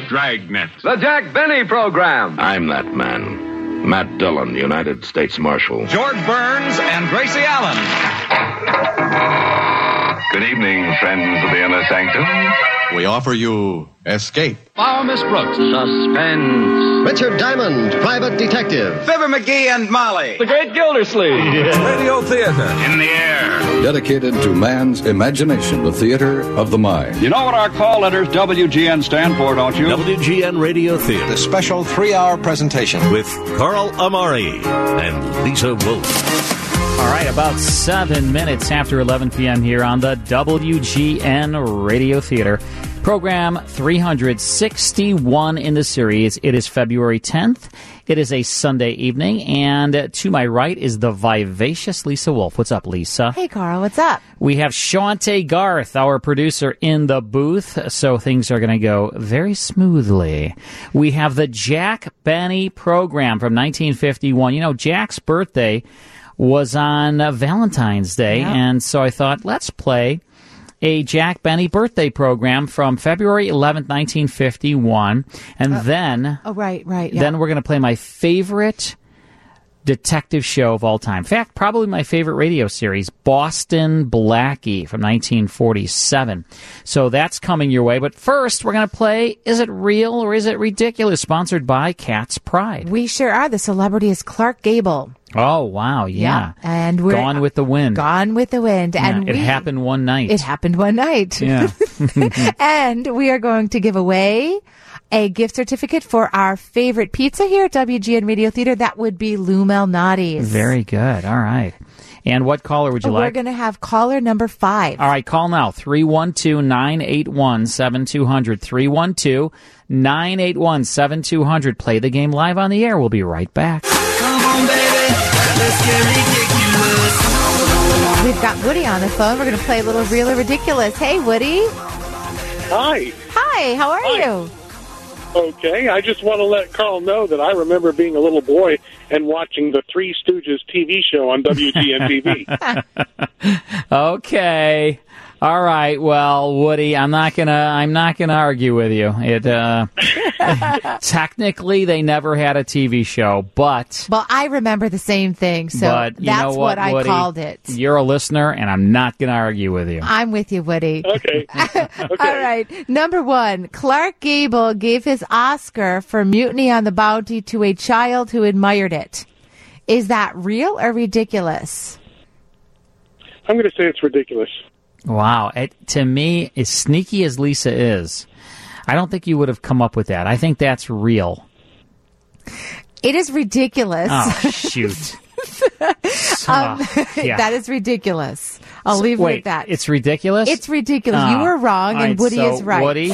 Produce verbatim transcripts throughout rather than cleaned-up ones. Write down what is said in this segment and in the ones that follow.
Dragnet. The Jack Benny Program. I'm that man. Matt Dillon, United States Marshal. George Burns and Gracie Allen. Good evening, friends of the Inner Sanctum. We offer you Escape. Follow Miss Brooks. Suspense. Richard Diamond, Private Detective. Fibber McGee and Molly. The Great Gildersleeve. Radio Theater. In the air. Dedicated to man's imagination, the theater of the mind. You know what our call letters W G N stand for, don't you? W G N Radio Theater. The special three-hour presentation With Carl Amari and Lisa Wolf. All right, about seven minutes after eleven p.m. here on the W G N Radio Theater. Program three hundred sixty-one in the series. It is February tenth. It is a Sunday evening, and to my right is the vivacious Lisa Wolf. What's up, Lisa? Hey, Carl. What's up? We have Shauntae Garth, our producer, in the booth, so things are going to go very smoothly. We have the Jack Benny program from nineteen fifty-one. You know, Jack's birthday was on uh, Valentine's Day, yeah. and so I thought, let's play a Jack Benny birthday program from February eleventh, nineteen fifty-one, and uh, then oh right, right, yeah. then we're going to play my favorite detective show of all time. In fact, probably my favorite radio series, Boston Blackie from nineteen forty-seven. So that's coming your way. But first, we're going to play Is It Real or Is It Ridiculous? Sponsored by Cat's Pride. We sure are. The celebrity is Clark Gable. Oh, wow, yeah. yeah. And we're Gone with the Wind. Gone with the Wind. Yeah, and it we, happened one night. It happened one night. Yeah. And we are going to give away a gift certificate for our favorite pizza here at W G N Radio Theater. That would be Lou Malnati's. Very good. All right. And what caller would you We're like? We're going to have caller number five. All right, call now, three one two, nine eight one, seven two zero zero, three one two, nine eight one, seven two zero zero. Play the game live on the air. We'll be right back. Come on, baby, let's get ridiculous. We've got Woody on the phone. We're going to play a little Real or Ridiculous. Hey, Woody. Hi. Hi, how are Hi. you? Okay, I just want to let Carl know that I remember being a little boy and watching the Three Stooges T V show on W G N T V. Okay. All right. Well, Woody, I'm not gonna. I'm not gonna argue with you. It uh, technically they never had a T V show, but Well, I remember the same thing, so but you that's know what, I Woody? called it. You're a listener, and I'm not gonna argue with you. I'm with you, Woody. Okay. okay. All right. Number one, Clark Gable gave his Oscar for Mutiny on the Bounty to a child who admired it. Is that real or ridiculous? I'm going to say it's ridiculous. Wow. It, to me, as sneaky as Lisa is, I don't think you would have come up with that. I think that's real. It is ridiculous. Oh, shoot. So, um, yeah. That is ridiculous. I'll So, leave wait, it at that. It's ridiculous? It's ridiculous. Oh. You were wrong, All and right, Woody so is right. Woody,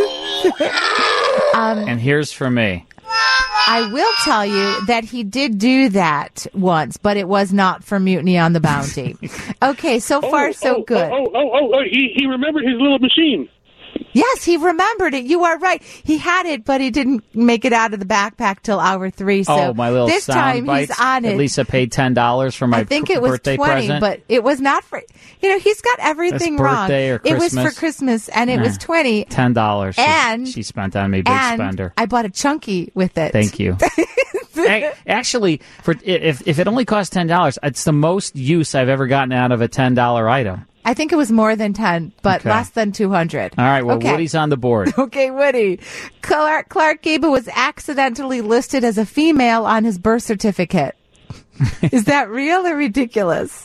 um, and here's for me. I will tell you that he did do that once, but it was not for Mutiny on the Bounty. Okay, so far oh, so oh, good. Oh, oh, oh, oh, he, he remembered his little machine. Yes, he remembered it. You are right. He had it, but he didn't make it out of the backpack till hour three. So oh, my little this sound time bites. he's on it. Lisa paid ten dollars for my I think pr- it was birthday twenty, present. but it was not for. You know, he's got everything That's wrong. birthday or It was Christmas? for Christmas, and it Nah. was twenty. Ten dollars. And she spent on me, big and spender. I bought a chunky with it. Thank you. A- Actually, for if if it only costs ten dollars, it's the most use I've ever gotten out of a ten dollar item. I think it was more than ten, but Okay. less than two hundred. All right, well, okay. Woody's on the board. Okay, Woody. Clark, Clark Gable was accidentally listed as a female on his birth certificate. Is that real or ridiculous?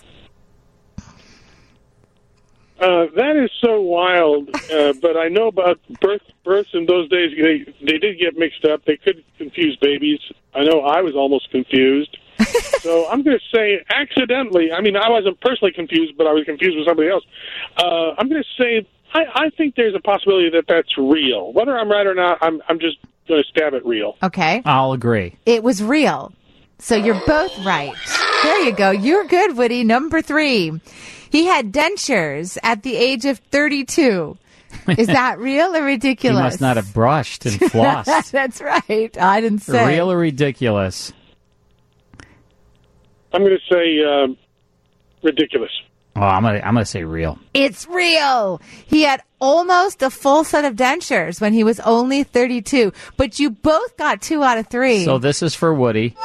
Uh, that is so wild, uh, but I know about birth, births in those days. They, they did get mixed up. They could confuse babies. I know I was almost confused. So I'm going to say accidentally. I mean, I wasn't personally confused, but I was confused with somebody else. Uh, I'm going to say I, I think there's a possibility that that's real. Whether I'm right or not, I'm, I'm just going to stab at real. Okay. I'll agree. It was real. So you're both right. There you go. You're good, Woody. Number three. He had dentures at the age of thirty-two. Is that real or ridiculous? He must not have brushed and flossed. That's right. I didn't say. Real or ridiculous? I'm going to say uh, ridiculous. Oh, I'm gonna I'm gonna say real. It's real. He had almost a full set of dentures when he was only thirty-two. But you both got two out of three. So this is for Woody.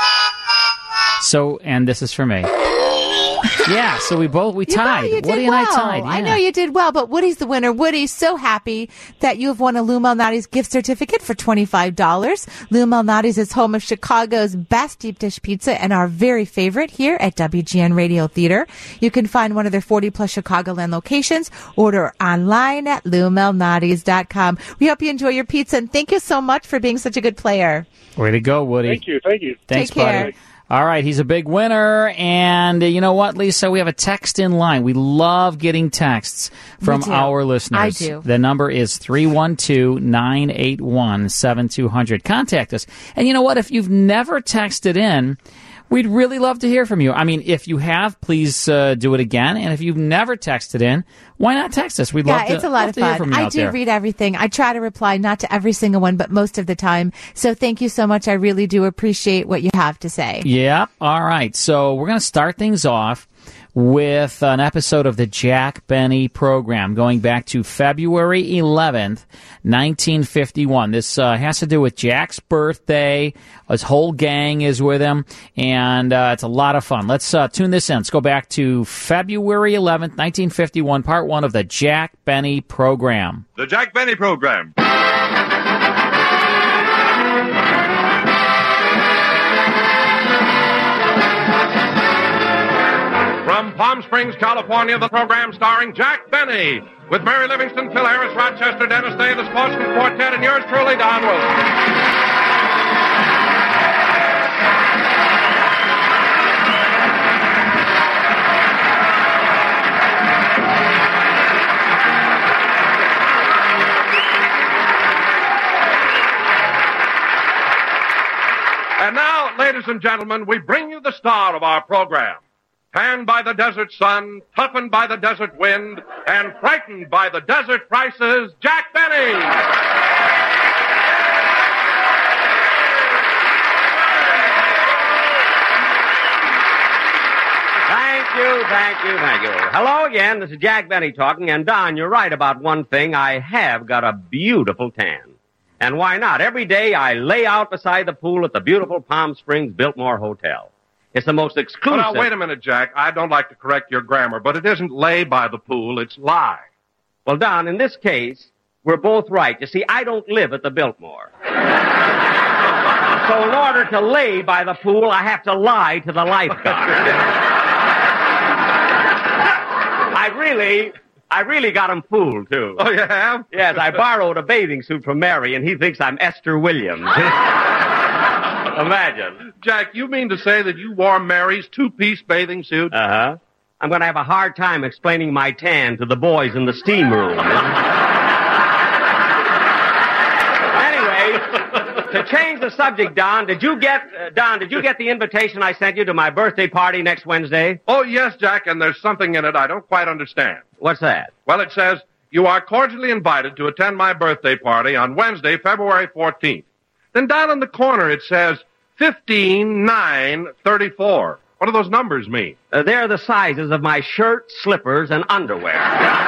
So, and this is for me. Yeah, so we both, we You know, tied. you did Woody and well. I tied. I yeah. know you did well, but Woody's the winner. Woody's so happy that you have won a Lou Malnati's gift certificate for twenty-five dollars. Lou Malnati's is home of Chicago's best deep dish pizza and our very favorite here at W G N Radio Theater. You can find one of their forty-plus Chicagoland locations. Order online at lou malnatis dot com. We hope you enjoy your pizza, and thank you so much for being such a good player. Way to go, Woody. Thank you. Thank you. Thanks, Take care. buddy. All right, he's a big winner. And uh, you know what, Lisa? We have a text in line. We love getting texts from do. our listeners. I do. The number is three one two, nine eight one, seven two zero zero. Contact us. And you know what? If you've never texted in, we'd really love to hear from you. I mean, if you have, please uh, do it again. And if you've never texted in, why not text us? We'd Yeah, love to, it's a lot love of to hear fun. from you I out do there. read everything. I try to reply, not to every single one, but most of the time. So thank you so much. I really do appreciate what you have to say. Yep. All right. So we're going to start things off with an episode of the Jack Benny program going back to February eleventh, nineteen fifty-one. This uh, has to do with Jack's birthday. His whole gang is with him, and uh, it's a lot of fun. Let's uh, tune this in. Let's go back to February eleventh, nineteen fifty-one, part one of the Jack Benny program. The Jack Benny Program. From Palm Springs, California, the program starring Jack Benny, with Mary Livingston, Phil Harris, Rochester, Dennis Day, the Sportsman Quartet, and yours truly, Don Wilson. And now, ladies and gentlemen, we bring you the star of our program. Tanned by the desert sun, toughened by the desert wind, and frightened by the desert prices, Jack Benny! Thank you, thank you, thank you. Hello again, this is Jack Benny talking, and Don, you're right about one thing. I have got a beautiful tan. And why not? Every day I lay out beside the pool at the beautiful Palm Springs Biltmore Hotel. It's the most exclusive... Oh, now, wait a minute, Jack. I don't like to correct your grammar, but it isn't lay by the pool, it's lie. Well, Don, in this case, we're both right. You see, I don't live at the Biltmore. So in order to lay by the pool, I have to lie to the lifeguard. I really... I really got him fooled, too. Oh, you have? Yes, I borrowed a bathing suit from Mary, and he thinks I'm Esther Williams. Imagine. Jack, you mean to say that you wore Mary's two-piece bathing suit? Uh-huh. I'm going to have a hard time explaining my tan to the boys in the steam room. Anyway, to change the subject, Don, did you get, uh, Don, did you get the invitation I sent you to my birthday party next Wednesday? Oh, yes, Jack, and there's something in it I don't quite understand. What's that? Well, it says, you are cordially invited to attend my birthday party on Wednesday, February fourteenth. Then down in the corner it says fifteen nine thirty-four. What do those numbers mean? Uh, they're the sizes of my shirt, slippers, and underwear.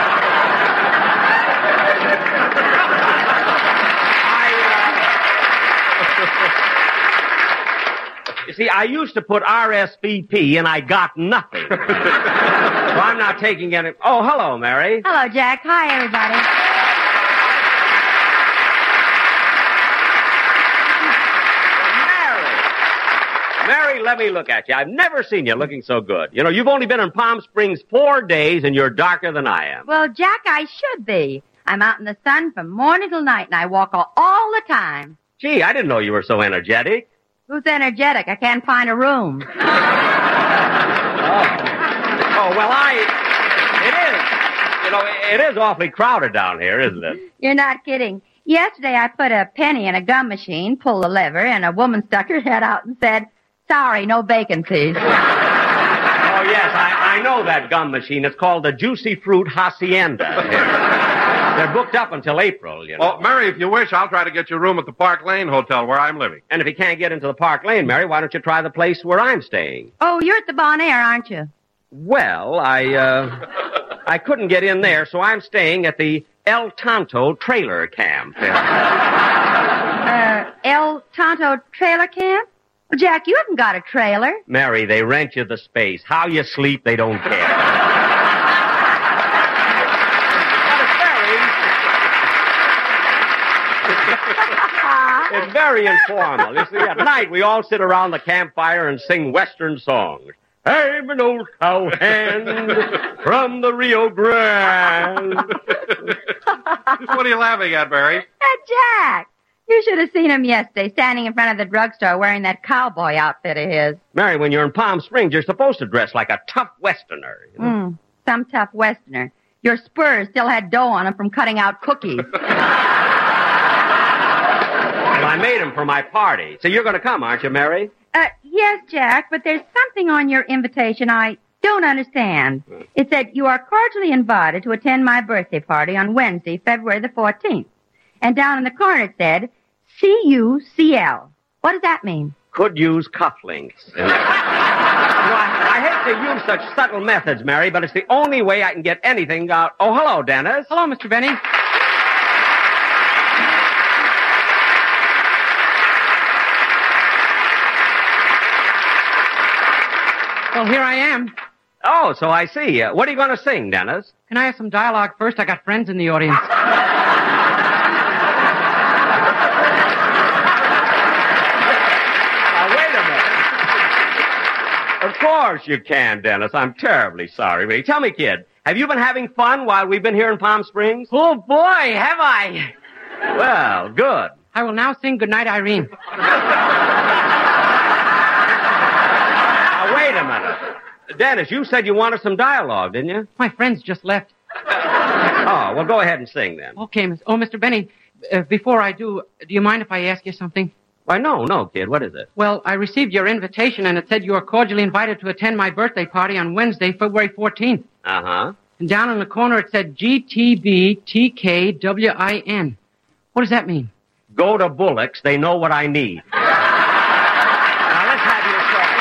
You see, I used to put R S V P, and I got nothing. So I'm not taking any... Oh, hello, Mary. Hello, Jack. Hi, everybody. Mary! Mary, let me look at you. I've never seen you looking so good. You know, you've only been in Palm Springs four days, and you're darker than I am. Well, Jack, I should be. I'm out in the sun from morning till night, and I walk all, all the time. Gee, I didn't know you were so energetic. Who's energetic? I can't find a room. Oh. Oh, well, I... It is. You know, it is awfully crowded down here, isn't it? You're not kidding. Yesterday I put a penny in a gum machine, pulled the lever, and a woman stuck her head out and said, sorry, no vacancies. Oh, yes, I, I know that gum machine. It's called the Juicy Fruit Hacienda. They're booked up until April, you know. Well, Mary, if you wish, I'll try to get you a room at the Park Lane Hotel where I'm living. And if you can't get into the Park Lane, Mary, why don't you try the place where I'm staying? Oh, you're at the Bon Air, aren't you? Well, I, uh, I couldn't get in there, so I'm staying at the El Tonto trailer camp. Uh, El Tonto trailer camp? Well, Jack, you haven't got a trailer. Mary, they rent you the space. How you sleep, they don't care. It's very informal. You see, at night we all sit around the campfire and sing Western songs. I'm an old cowhand from the Rio Grande. What are you laughing at, Mary? At Jack. You should have seen him yesterday standing in front of the drugstore wearing that cowboy outfit of his. Mary, when you're in Palm Springs, you're supposed to dress like a tough Westerner. You know? Mm, some tough Westerner. Your spurs still had dough on them from cutting out cookies. Well, I made them for my party. So you're going to come, aren't you, Mary? Uh, yes, Jack, but there's something on your invitation I don't understand. It said, you are cordially invited to attend my birthday party on Wednesday, February the fourteenth. And down in the corner it said, C U C L. What does that mean? Could use cufflinks. You know, I, I hate to use such subtle methods, Mary, but it's the only way I can get anything out. Oh, hello, Dennis. Hello, Mister Benny. Well, here I am. Oh, so I see. Uh, what are you going to sing, Dennis? Can I have some dialogue first? I got friends in the audience. Now, wait a minute. Of course you can, Dennis. I'm terribly sorry. But tell me, kid, have you been having fun while we've been here in Palm Springs? Oh, boy, have I. Well, good. I will now sing Goodnight, Irene. Now, wait a minute. Dennis, you said you wanted some dialogue, didn't you? My friends just left. Oh, well, go ahead and sing then. Okay, Miss. Oh, Mister Benny, uh, before I do, do you mind if I ask you something? Why, no, no, kid. What is it? Well, I received your invitation, and it said you are cordially invited to attend my birthday party on Wednesday, February fourteenth. Uh-huh. And down in the corner it said G T B T K W I N. What does that mean? Go to Bullock's. They know what I need. Now, let's have your song.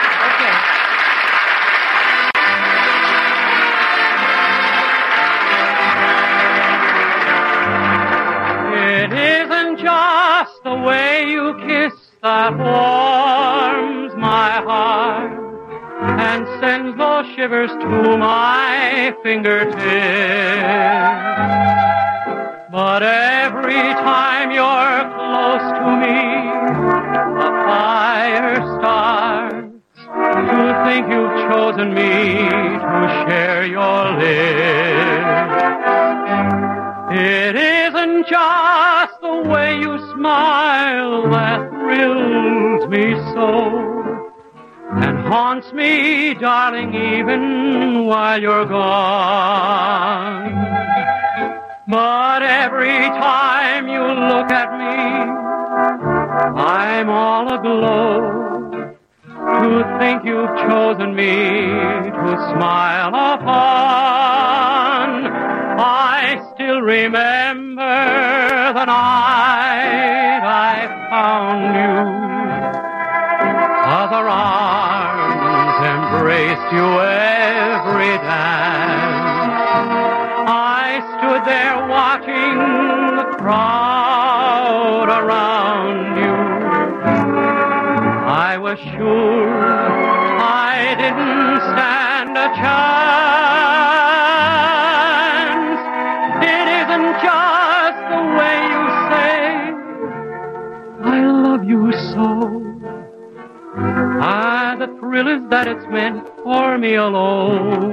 It isn't just the way you kiss that warms my heart and sends those shivers to my fingertips, but every time you're close to me, a fire starts to think you've chosen me to share your lips. It isn't just the way you smile that thrills me so and haunts me, darling, even while you're gone. But every time you look at me, I'm all aglow to think you've chosen me to smile upon. I still remember the night I found you. Other arms embraced you every dance. I stood there watching the crowd around you. I was sure I didn't stand a chance. It isn't just the way you say, I love you so. Ah, the thrill is that it's meant for me alone.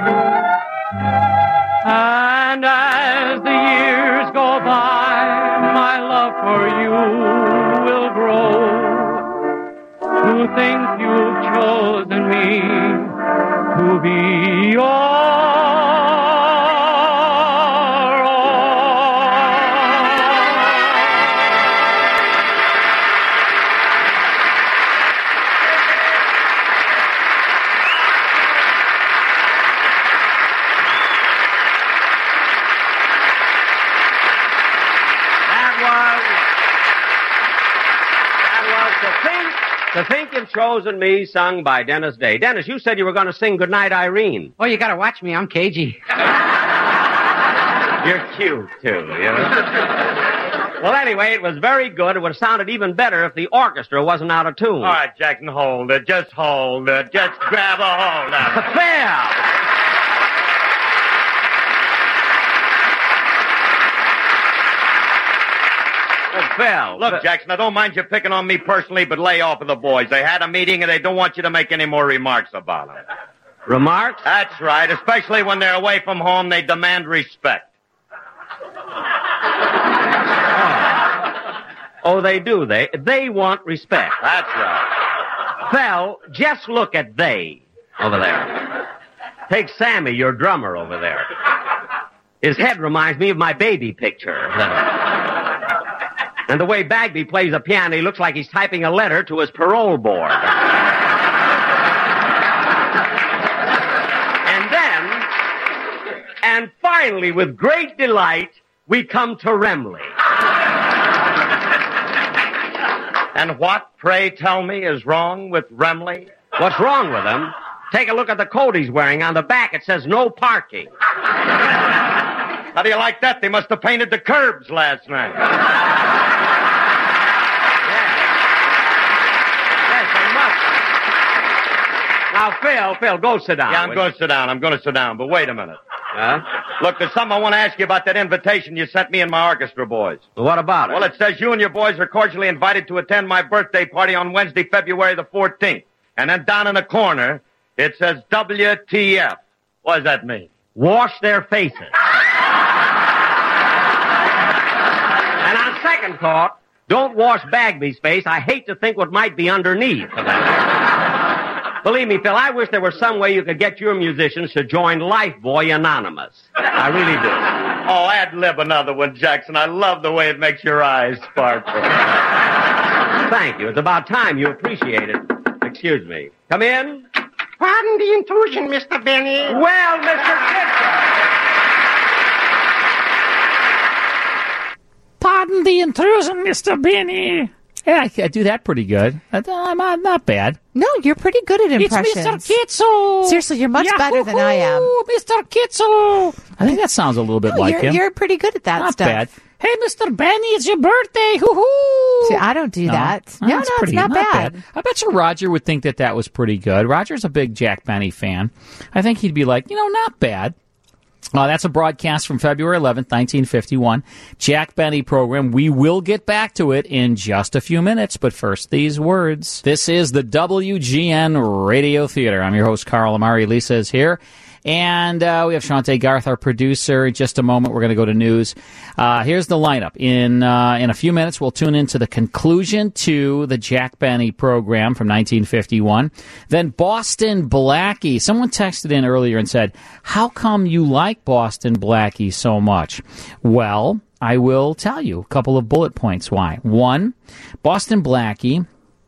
And as the years go by, my love for you will grow. To think you've chosen me to be your To Think You've Chosen Me, sung by Dennis Day. Dennis, you said you were going to sing Goodnight, Irene. Oh, you got to watch me. I'm cagey. You're cute, too. You know? Well, anyway, it was very good. It would have sounded even better if the orchestra wasn't out of tune. All right, Jackson, hold it. Just hold it. Just grab a hold of it. Phil! Oh, Phil. Look, Jackson, I don't mind you picking on me personally, but lay off of the boys. They had a meeting, and they don't want you to make any more remarks about them. Remarks? That's right. Especially when they're away from home, they demand respect. Oh, they do, they. They want respect. That's right. Phil, just look at they over there. Take Sammy, your drummer, over there. His head reminds me of my baby picture. And the way Bagby plays the piano, he looks like he's typing a letter to his parole board. And then, and finally, with great delight, we come to Remley. And what, pray tell me, is wrong with Remley? What's wrong with him? Take a look at the coat he's wearing. On the back, it says no parking. How do you like that? They must have painted the curbs last night. Now, Phil, Phil, go sit down. Yeah, I'm going to sit down. I'm going to sit down. But wait a minute. Huh? Look, there's something I want to ask you about that invitation you sent me and my orchestra boys. What about it? Well, it says you and your boys are cordially invited to attend my birthday party on Wednesday, February the fourteenth. And then down in the corner, it says W T F. What does that mean? Wash their faces. And on second thought, don't wash Bagby's face. I hate to think what might be underneath. Believe me, Phil, I wish there was some way you could get your musicians to join Lifebuoy Anonymous. I really do. Oh, ad-lib another one, Jackson. I love the way it makes your eyes sparkle. Thank you. It's about time you appreciate it. Excuse me. Come in. Pardon the intrusion, Mister Benny. Well, Mister Kitson. Pardon the intrusion, Mister Benny. Yeah, I, I do that pretty good. I, I'm not, not bad. No, you're pretty good at impressions. It's Mister Kitzel. Seriously, you're much Yahoo-hoo, better than I am. Mister Kitzel. I think that sounds a little bit no, like you're, him. You're pretty good at that not stuff. Bad. Hey, Mister Benny, it's your birthday. Hoo-hoo. See, I don't do no. that. No, no, it's no, pretty, it's not, not bad. bad. I bet you Roger would think that that was pretty good. Roger's a big Jack Benny fan. I think he'd be like, you know, not bad. Uh, that's a broadcast from February eleventh, nineteen fifty-one. Jack Benny program. We will get back to it in just a few minutes, but first, these words. This is the W G N Radio Theater. I'm your host, Carl Amari. Lisa is here. And uh, we have Shante Garth, our producer. In just a moment, we're going to go to news. Uh, here's the lineup. In uh, in a few minutes, we'll tune into the conclusion to the Jack Benny program from nineteen fifty-one. Then Boston Blackie. Someone texted in earlier and said, how come you like Boston Blackie so much? Well, I will tell you a couple of bullet points why. One, Boston Blackie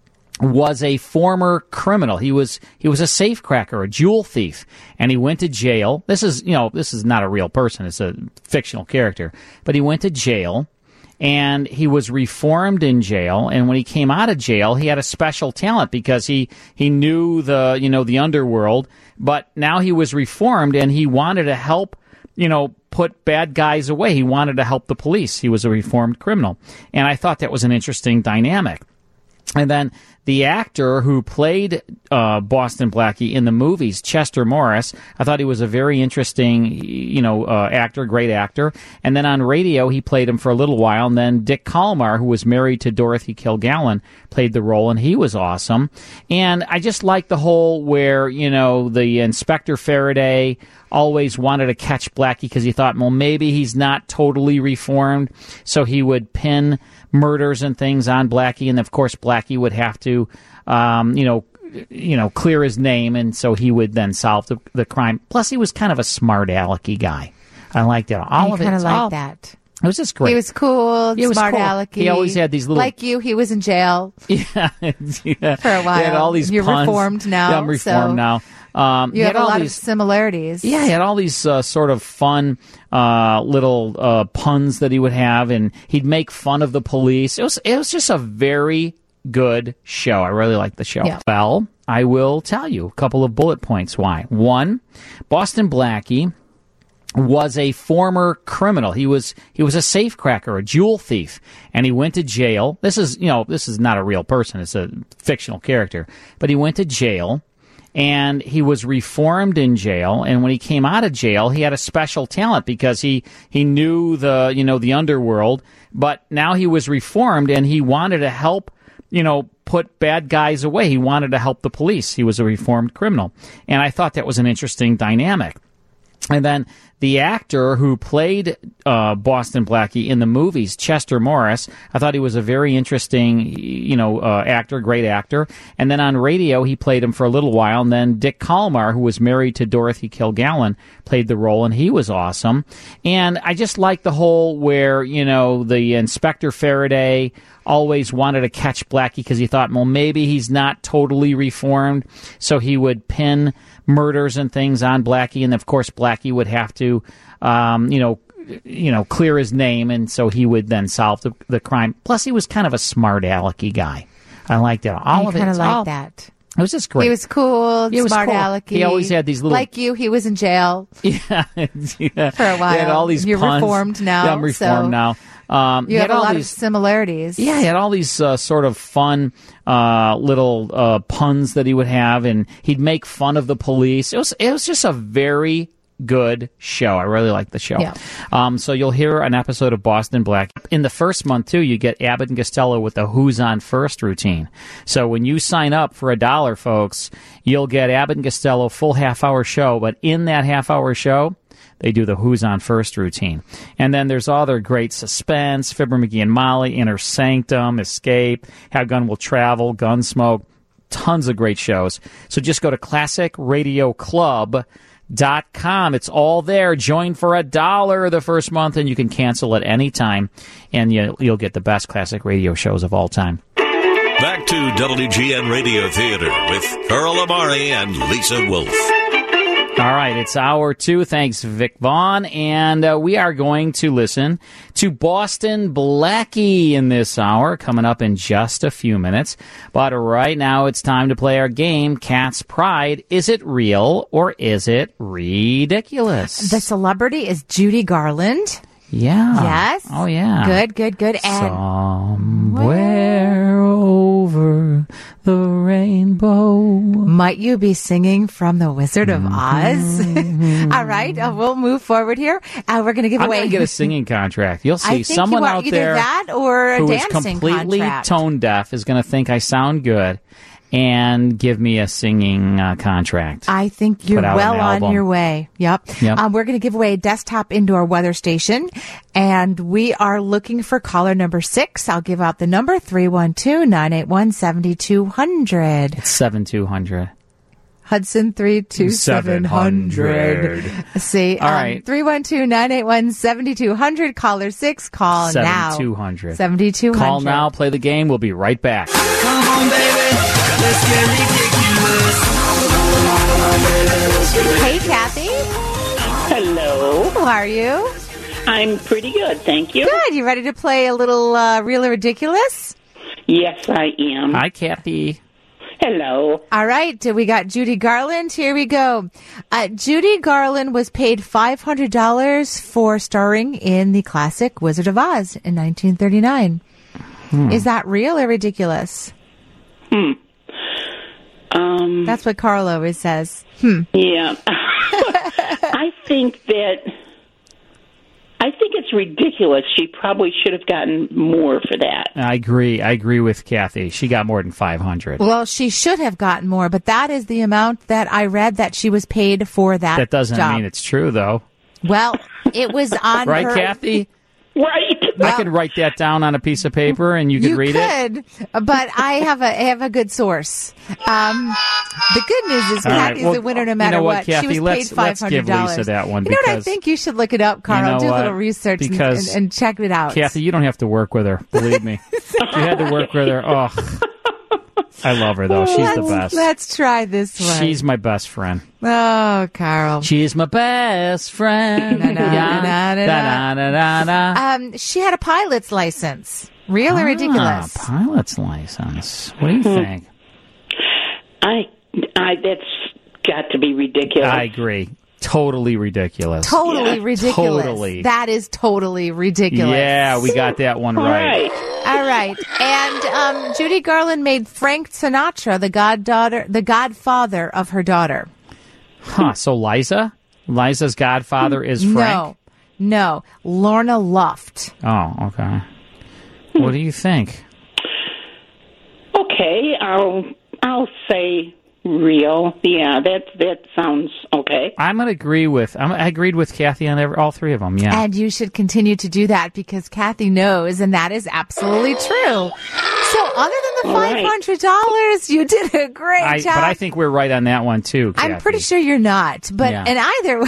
was a former criminal. He was he was a safecracker, a jewel thief, and he went to jail. This is, you know, this is not a real person. It's a fictional character. But he went to jail, and he was reformed in jail. And when he came out of jail, he had a special talent because he he knew the, you know, the underworld. But now he was reformed, and he wanted to help, you know, put bad guys away. He wanted to help the police. He was a reformed criminal. And I thought that was an interesting dynamic. And then the actor who played uh, Boston Blackie in the movies, Chester Morris, I thought he was a very interesting, you know, uh, actor, great actor. And then on radio, he played him for a little while. And then Dick Kalmar, who was married to Dorothy Kilgallen, played the role, and he was awesome. And I just like the whole where, you know, the Inspector Faraday always wanted to catch Blackie because he thought, well, maybe he's not totally reformed, so he would pin murders and things on Blackie, and of course Blackie would have to, um, you know, you know, clear his name, and so he would then solve the, the crime. Plus, he was kind of a smart alecky guy. I liked it. All I of it. kind of like all, that. It was just great. He was cool, He was smart cool. alecky. He always had these little, like you. He was in jail. Yeah, yeah. For a while. He had all these You're puns. reformed now. Yeah, I'm reformed so now. Um, you he have had a all lot these, of similarities. Yeah, he had all these uh, sort of fun uh, little uh, puns that he would have, and he'd make fun of the police. It was it was just a very good show. I really like the show. Yeah. Well, I will tell you a couple of bullet points why. One, Boston Blackie was a former criminal. He was he was a safecracker, a jewel thief, and he went to jail. This is, you know, this is not a real person. It's a fictional character. But he went to jail, and he was reformed in jail. And when he came out of jail, he had a special talent because he he knew the, you know, the underworld. But now he was reformed, and he wanted to help, you know, put bad guys away. He wanted to help the police. He was a reformed criminal. And I thought that was an interesting dynamic. And then the actor who played uh, Boston Blackie in the movies, Chester Morris, I thought he was a very interesting, you know, uh, actor, great actor. And then on radio, he played him for a little while. And then Dick Kalmar, who was married to Dorothy Kilgallen, played the role, and he was awesome. And I just like the whole where, you know, the Inspector Faraday always wanted to catch Blackie because he thought, well, maybe he's not totally reformed, so he would pin murders and things on Blackie, and of course Blackie would have to, um, you know, you know, clear his name, and so he would then solve the, the crime. Plus, he was kind of a smart alecky guy. I liked it. All I of it. kind of like all, that. It was just great. He was cool, He was smart cool. alecky. He always had these little, like you. He was in jail. yeah, yeah, for a while. He had all these You're puns. reformed now. Yeah, I'm reformed so now. Um, you he have had a all lot these, of similarities. Yeah, he had all these uh, sort of fun uh, little uh, puns that he would have, and he'd make fun of the police. It was it was just a very good show. I really like the show. Yeah. Um, so you'll hear an episode of Boston Black. In the first month, too, you get Abbott and Costello with the Who's On First routine. So when you sign up for a dollar, folks, you'll get Abbott and Costello full half-hour show, but in that half-hour show, they do the Who's On First routine. And then there's other great suspense, Fibber McGee and Molly, Inner Sanctum, Escape, How Gun Will Travel, Gunsmoke, tons of great shows. So just go to classic radio club dot com. It's all there. Join for a dollar the first month, and you can cancel at any time, and you, you'll get the best classic radio shows of all time. Back to W G N Radio Theater with Carl Amari and Lisa Wolf. All right, it's hour two. Thanks, Vic Vaughn. And uh, we are going to listen to Boston Blackie in this hour, coming up in just a few minutes. But right now, it's time to play our game, Cat's Pride. Is it real or is it ridiculous? The celebrity is Judy Garland. Yeah. Yes. Oh, yeah. Good, good, good. And somewhere over the rainbow. Might you be singing from The Wizard of Oz? Mm-hmm. All right. Uh, we'll move forward here. Uh, we're going to give I'm away. I'm going to get a singing contract. You'll see I think someone you want out either there that or a who is dancing completely contract. tone deaf is going to think I sound good and give me a singing uh, contract. I think you're Put out well an on album. your way. Yep. Yep. Um, we're going to give away a desktop indoor weather station, and we are looking for caller number six. I'll give out the number, three one two, nine eight one, seven two zero zero. It's seven two hundred. Hudson three two seven hundred. See, All um, right. three one two, nine eight one, seven two zero zero. Caller six, call now. seven two hundred. seven two hundred. Call now, play the game. We'll be right back. Come on, baby. Let's get ridiculous. Hey, Kathy. Hello. How are you? I'm pretty good, thank you. Good. You ready to play a little uh, Real or Ridiculous? Yes, I am. Hi, Kathy. Hello. All right, we got Judy Garland. Here we go. Uh, Judy Garland was paid five hundred dollars for starring in the classic Wizard of Oz in nineteen thirty-nine. Hmm. Is that real or ridiculous? Hmm. Um, That's what Carl always says. Hmm. Yeah. I think that... I think it's ridiculous. She probably should have gotten more for that. I agree. I agree with Kathy. She got more than five hundred. Well, she should have gotten more, but that is the amount that I read that she was paid for that That doesn't job. mean it's true, though. Well, it was on right, her... Kathy? Right. I could write that down on a piece of paper and you could you read could, it. but I have a I have a good source. Um, the good news is All right, Kathy's well, the winner no you matter know what, what. Kathy, She was let's- paid let's five give hundred dollars. Lisa that one You know what I because- think you should look it up, Carl. You know Do a what? little research and, Because- and, and check it out. Kathy, you don't have to work with her. Believe me. You had to work with her. Oh, I love her, though. She's let's, the best. Let's try this one. She's my best friend. Oh, Carl. She's my best friend. Na, na, na, na, na. Da, da, da, da, da. Um, she had a pilot's license. Real or Ah, ridiculous? pilot's license. What do you Hmm. think? I, I, that's got to be ridiculous. I agree. Totally ridiculous. Totally ridiculous. Totally. That is totally ridiculous. Yeah, we got that one right. All right. And um, Judy Garland made Frank Sinatra the goddaughter, the godfather of her daughter. Huh, so Liza? Liza's godfather is Frank? No, no, Lorna Luft. Oh, okay. What do you think? Okay, I'll I'll say real. Yeah, that that sounds okay. I'm going to agree with, I'm, I agreed with Kathy on every, all three of them, yeah. And you should continue to do that because Kathy knows, and that is absolutely true. So other than the five hundred dollars, you did a great I, job. But I think we're right on that one, too, Kathy. I'm pretty sure you're not. But Yeah. in either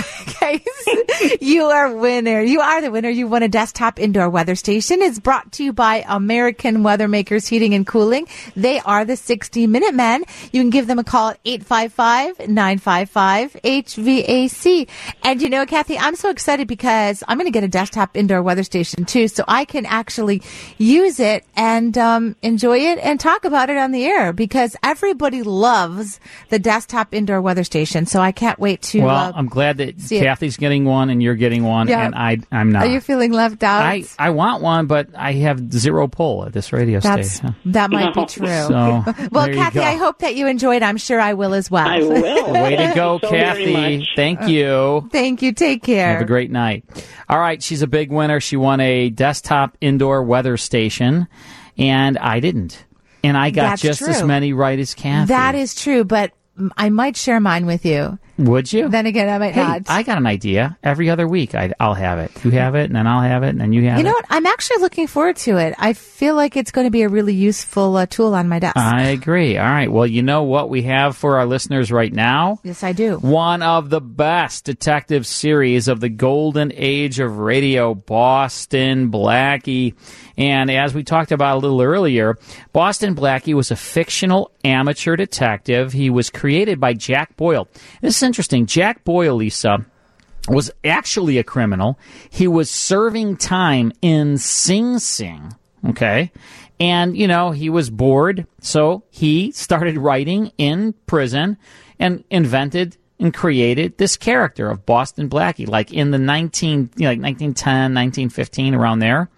case, you are winner. You are the winner. You won a desktop indoor weather station. It's brought to you by American Weather Makers Heating and Cooling. They are the sixty minute men. You can give them a call at eight five five, nine five five, H V A C. And you know, Kathy, I'm so excited because I'm going to get a desktop indoor weather station too, so I can actually use it and um, enjoy it and talk about it on the air because everybody loves the desktop indoor weather station. So I can't wait to. Well, uh, I'm glad that see it. Kathy's getting one and you're getting one, Yeah. and I, I'm not. Are you feeling left out? I, I want one, but I have zero pull at this radio That's, station. that might be true. So, well, there you Kathy, go. I hope that you enjoyed. I'm sure I will as well. I will. Way to go, Thank you so very Kathy. much. Thank you. Thank you. Take care. Have a great night. All right, she's a big winner. She won a desktop indoor weather station, and I didn't. And I got That's just true. as many right as Kathy. That is true, but mm, I might share mine with you. Would you? Then again, I might Hey, not. I got an idea. Every other week, I, I'll have it. You have it, and then I'll have it, and then you have You it. know what? I'm actually looking forward to it. I feel like it's going to be a really useful uh, tool on my desk. I agree. All right. Well, you know what we have for our listeners right now? Yes, I do. One of the best detective series of the golden age of radio, Boston Blackie. And as we talked about a little earlier, Boston Blackie was a fictional amateur detective. He was created by Jack Boyle. This is interesting. Jack Boyle, Lisa, was actually a criminal. He was serving time in Sing Sing, okay? And, you know, he was bored, so he started writing in prison and invented and created this character of Boston Blackie, like in the nineteen, you know, like nineteen ten, nineteen fifteen, around there.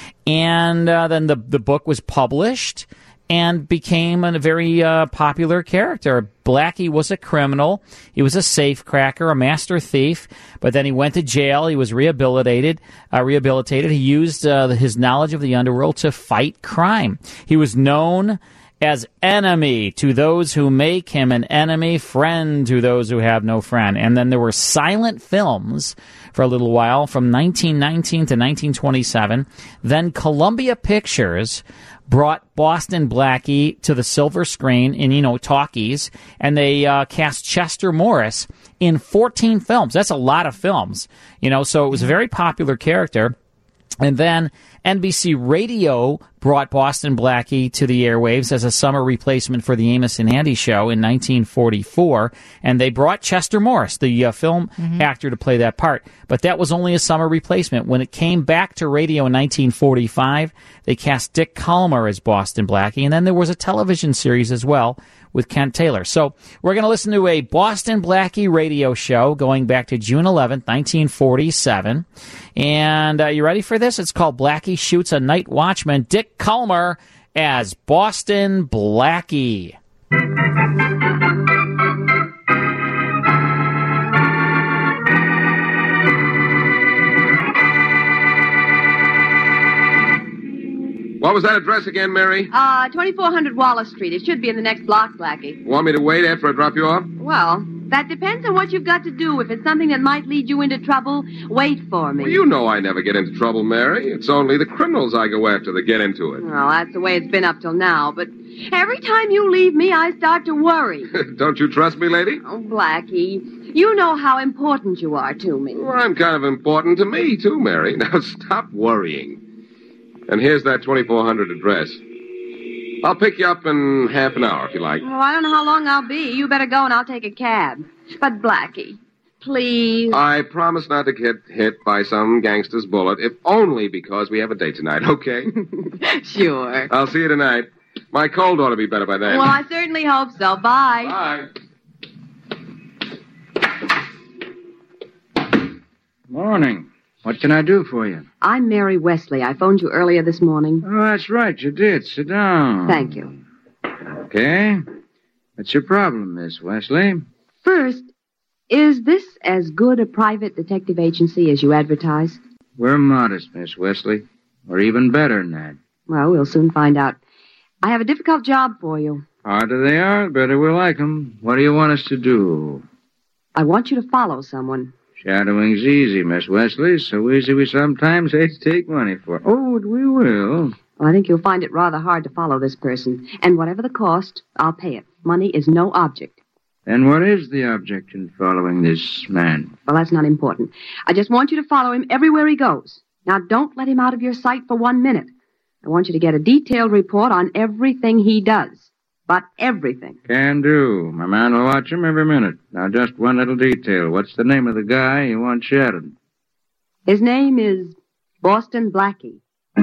And uh, then the the book was published and became a very uh, popular character. Blackie was a criminal. He was a safecracker, a master thief, but then he went to jail. He was rehabilitated. Uh, rehabilitated. He used uh, his knowledge of the underworld to fight crime. He was known as enemy to those who make him an enemy, friend to those who have no friend. And then there were silent films for a little while from nineteen nineteen to nineteen twenty-seven. Then Columbia Pictures brought Boston Blackie to the silver screen in, you know, talkies, and they uh, cast Chester Morris in fourteen films. That's a lot of films, you know, so it was a very popular character. And then N B C Radio brought Boston Blackie to the airwaves as a summer replacement for the Amos and Andy show in nineteen forty-four. And they brought Chester Morris, the uh, film mm-hmm. actor, to play that part. But that was only a summer replacement. When it came back to radio in nineteen forty-five, they cast Dick Calmer as Boston Blackie. And then there was a television series as well with Kent Taylor. So we're going to listen to a Boston Blackie radio show going back to June eleventh, nineteen forty-seven. And uh, you ready for this? It's called Blackie Shoots a Night Watchman. Dick Calmer as Boston Blackie. What was that address again, Mary? Uh, twenty-four hundred Wallace Street. It should be in the next block, Blackie. Want me to wait after I drop you off? Well, that depends on what you've got to do. If it's something that might lead you into trouble, wait for me. Well, you know I never get into trouble, Mary. It's only the criminals I go after that get into it. Well, that's the way it's been up till now, but every time you leave me, I start to worry. Don't you trust me, lady? Oh, Blackie, you know how important you are to me. Well, I'm kind of important to me, too, Mary. Now, stop worrying. And here's that twenty-four hundred address. I'll pick you up in half an hour, if you like. Well, I don't know how long I'll be. You better go and I'll take a cab. But, Blackie, please. I promise not to get hit by some gangster's bullet, if only because we have a date tonight, okay? Sure. I'll see you tonight. My cold ought to be better by then. Well, I certainly hope so. Bye. Bye. Morning. What can I do for you? I'm Mary Wesley. I phoned you earlier this morning. Oh, that's right. You did. Sit down. Thank you. Okay. What's your problem, Miss Wesley? First, is this as good a private detective agency as you advertise? We're modest, Miss Wesley. We're even better than that. Well, we'll soon find out. I have a difficult job for you. Harder they are, the better we'll like 'em. What do you want us to do? I want you to follow someone. Shadowing's easy, Miss Wesley. So easy we sometimes hate to take money for. Oh, we will. Well, I think you'll find it rather hard to follow this person. And whatever the cost, I'll pay it. Money is no object. Then what is the object in following this man? Well, that's not important. I just want you to follow him everywhere he goes. Now, don't let him out of your sight for one minute. I want you to get a detailed report on everything he does. But everything. Can do. My man will watch him every minute. Now, just one little detail. What's the name of the guy you want shadowed? His name is Boston Blackie.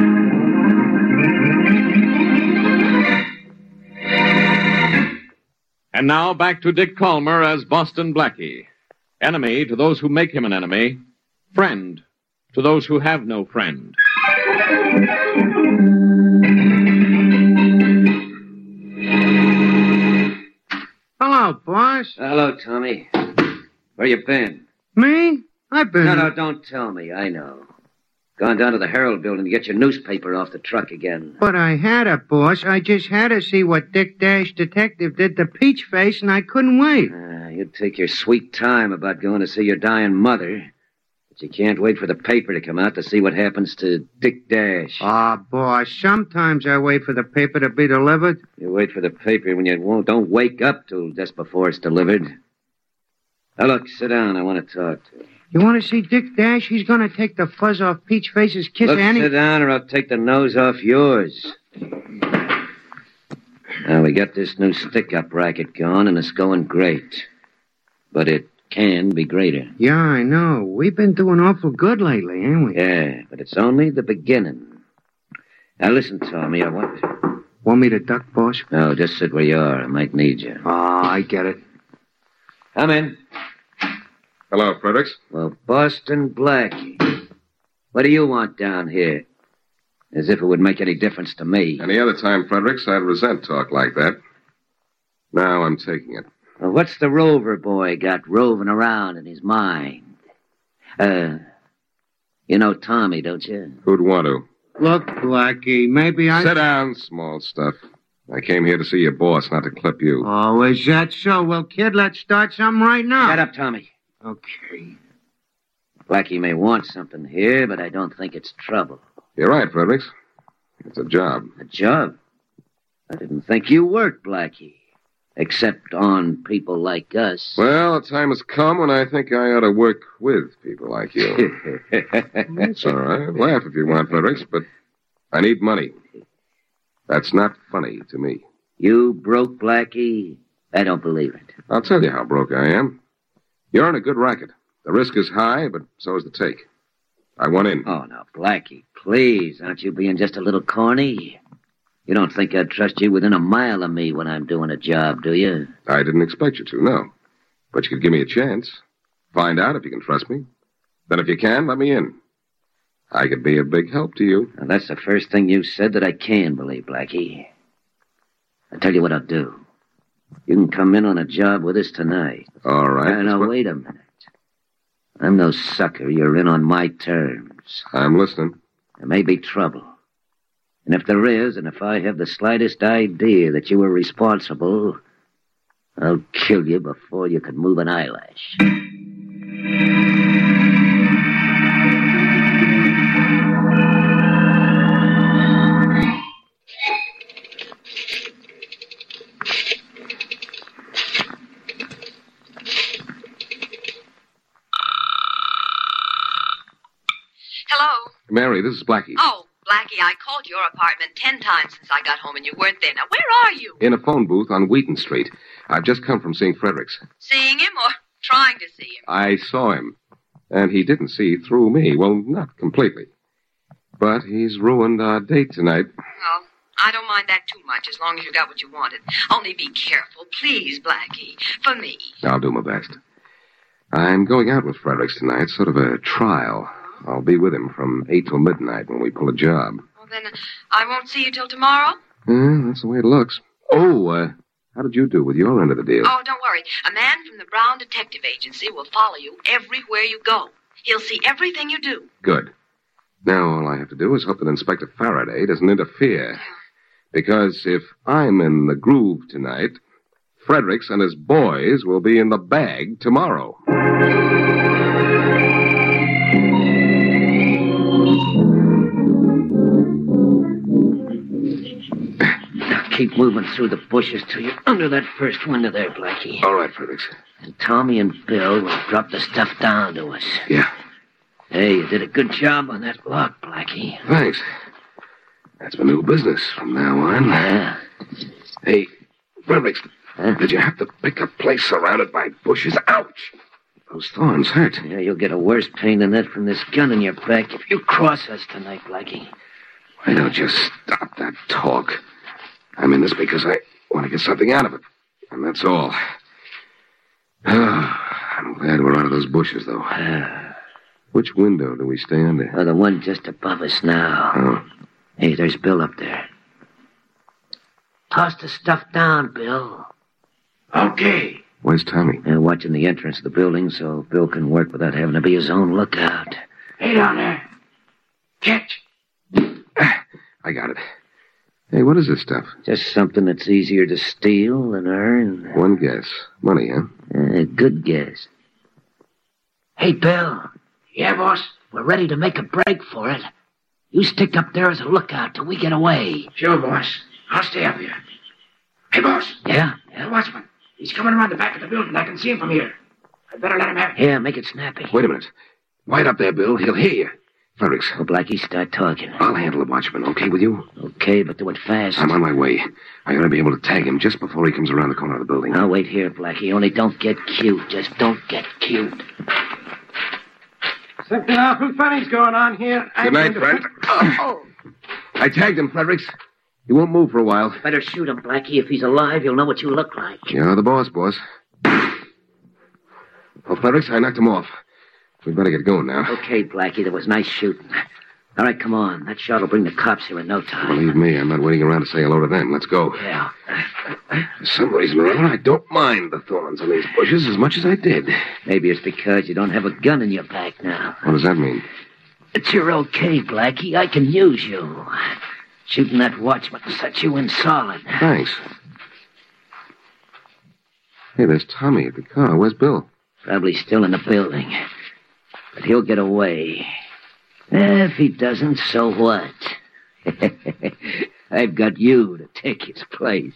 And now back to Dick Calmer as Boston Blackie. Enemy to those who make him an enemy. Friend to those who have no friend. Hello, boss. Hello, Tommy. Where you been? Me? I've been... No, no, don't tell me. I know. Gone down to the Herald building to get your newspaper off the truck again. But I had it, boss. I just had to see what Dick Dash Detective did to Peach Face, and I couldn't wait. Uh, you take your sweet time about going to see your dying mother. But you can't wait for the paper to come out to see what happens to Dick Dash. Ah, oh, boss, sometimes I wait for the paper to be delivered. You wait for the paper when you won't, don't wake up till just before it's delivered. Now, look, sit down. I want to talk to you. You want to see Dick Dash? He's going to take the fuzz off Peach Face's kiss, Look, Annie. Sit down or I'll take the nose off yours. Now, we got this new stick-up racket going, and it's going great. But it can be greater. Yeah, I know. We've been doing awful good lately, ain't we? Yeah, but it's only the beginning. Now, listen, Tommy, I want to... Want me to duck, boss? No, just sit where you are. I might need you. Oh, I get it. Come in. Hello, Fredericks. Well, Boston Blackie. What do you want down here? As if it would make any difference to me. Any other time, Fredericks, I'd resent talk like that. Now I'm taking it. Well, what's the rover boy got roving around in his mind? Uh, you know Tommy, don't you? Who'd want to? Look, Blackie, maybe I... Sit down, small stuff. I came here to see your boss, not to clip you. Oh, is that so? Well, kid, let's start something right now. Shut up, Tommy. Okay. Blackie may want something here, but I don't think it's trouble. You're right, Fredericks. It's a job. A job? I didn't think you worked, Blackie. Except on people like us. Well, the time has come when I think I ought to work with people like you. That's all right. Laugh if you want, Fredericks, but I need money. That's not funny to me. You broke, Blackie? I don't believe it. I'll tell you how broke I am. You're in a good racket. The risk is high, but so is the take. I want in. Oh, now, Blackie, please. Aren't you being just a little corny? You don't think I'd trust you within a mile of me when I'm doing a job, do you? I didn't expect you to, no. But you could give me a chance. Find out if you can trust me. Then if you can, let me in. I could be a big help to you. Now, that's the first thing you said that I can believe, Blackie. I'll tell you what I'll do. You can come in on a job with us tonight. All right. Now, now what... wait a minute. I'm no sucker. You're in on my terms. I'm listening. There may be trouble. And if there is, and if I have the slightest idea that you were responsible, I'll kill you before you can move an eyelash. Hello? Mary, this is Blackie. Oh, Blackie, I called your apartment ten times since I got home and you weren't there. Now, where are you? In a phone booth on Wheaton Street. I've just come from seeing Fredericks. Seeing him or trying to see him. I saw him. And he didn't see through me. Well, not completely. But he's ruined our date tonight. Well, I don't mind that too much, as long as you got what you wanted. Only be careful, please, Blackie. For me. I'll do my best. I'm going out with Fredericks tonight, sort of a trial. I'll be with him from eight till midnight when we pull a job. Well, then I won't see you till tomorrow? Yeah, that's the way it looks. Oh, uh, how did you do with your end of the deal? Oh, don't worry. A man from the Brown Detective Agency will follow you everywhere you go. He'll see everything you do. Good. Now all I have to do is hope that Inspector Faraday doesn't interfere. Because if I'm in the groove tonight, Fredericks and his boys will be in the bag tomorrow. Now keep moving through the bushes till you're under that first window there, Blackie. All right, Fredericks. And Tommy and Bill will drop the stuff down to us. Yeah. Hey, you did a good job on that lock, Blackie. Thanks. That's my new business from now on. Yeah. Hey, Fredericks, huh? Did you have to pick a place surrounded by bushes? Ouch! Those thorns hurt. Yeah, you'll get a worse pain than that from this gun in your back if you cross us tonight, Blackie. Why don't you stop that talk? I'm in this because I want to get something out of it. And that's all. Oh, I'm glad we're out of those bushes, though. Which window do we stay under? Oh, the one just above us now. Oh. Hey, there's Bill up there. Toss the stuff down, Bill. Okay. Where's Tommy? They're watching the entrance of the building so Bill can work without having to be his own lookout. Hey, down there. Catch. I got it. Hey, what is this stuff? Just something that's easier to steal than earn. One guess. Money, huh? Uh, good guess. Hey, Bill. Yeah, boss? We're ready to make a break for it. You stick up there as a lookout till we get away. Sure, boss. I'll stay up here. Hey, boss. Yeah? Yeah, the watchman. He's coming around the back of the building. I can see him from here. I'd better let him have it. Yeah, make it snappy. Wait a minute. Wait up there, Bill. He'll hear you. Fredericks. Oh, Blackie, start talking. I'll handle the watchman, okay with you? Okay, but do it fast. I'm on my way. I ought to be able to tag him just before he comes around the corner of the building. I'll wait here, Blackie. Only don't get cute. Just don't get cute. Something awful funny's going on here. Good night, friend. Oh. I tagged him, Fredericks. He won't move for a while. Better shoot him, Blackie. If he's alive, you'll know what you look like. You're the boss, boss. Oh, Fredericks, I knocked him off. We'd better get going now. Okay, Blackie. There was nice shooting. All right, come on. That shot will bring the cops here in no time. Believe me, I'm not waiting around to say hello to them. Let's go. Yeah. For some reason or other, I don't mind the thorns on these bushes as much as I did. Maybe it's because you don't have a gun in your back now. What does that mean? It's your okay, Blackie. I can use you. Shooting that watchman sets you in solid. Thanks. Hey, there's Tommy at the car. Where's Bill? Probably still in the building. But he'll get away. If he doesn't, so what? I've got you to take his place.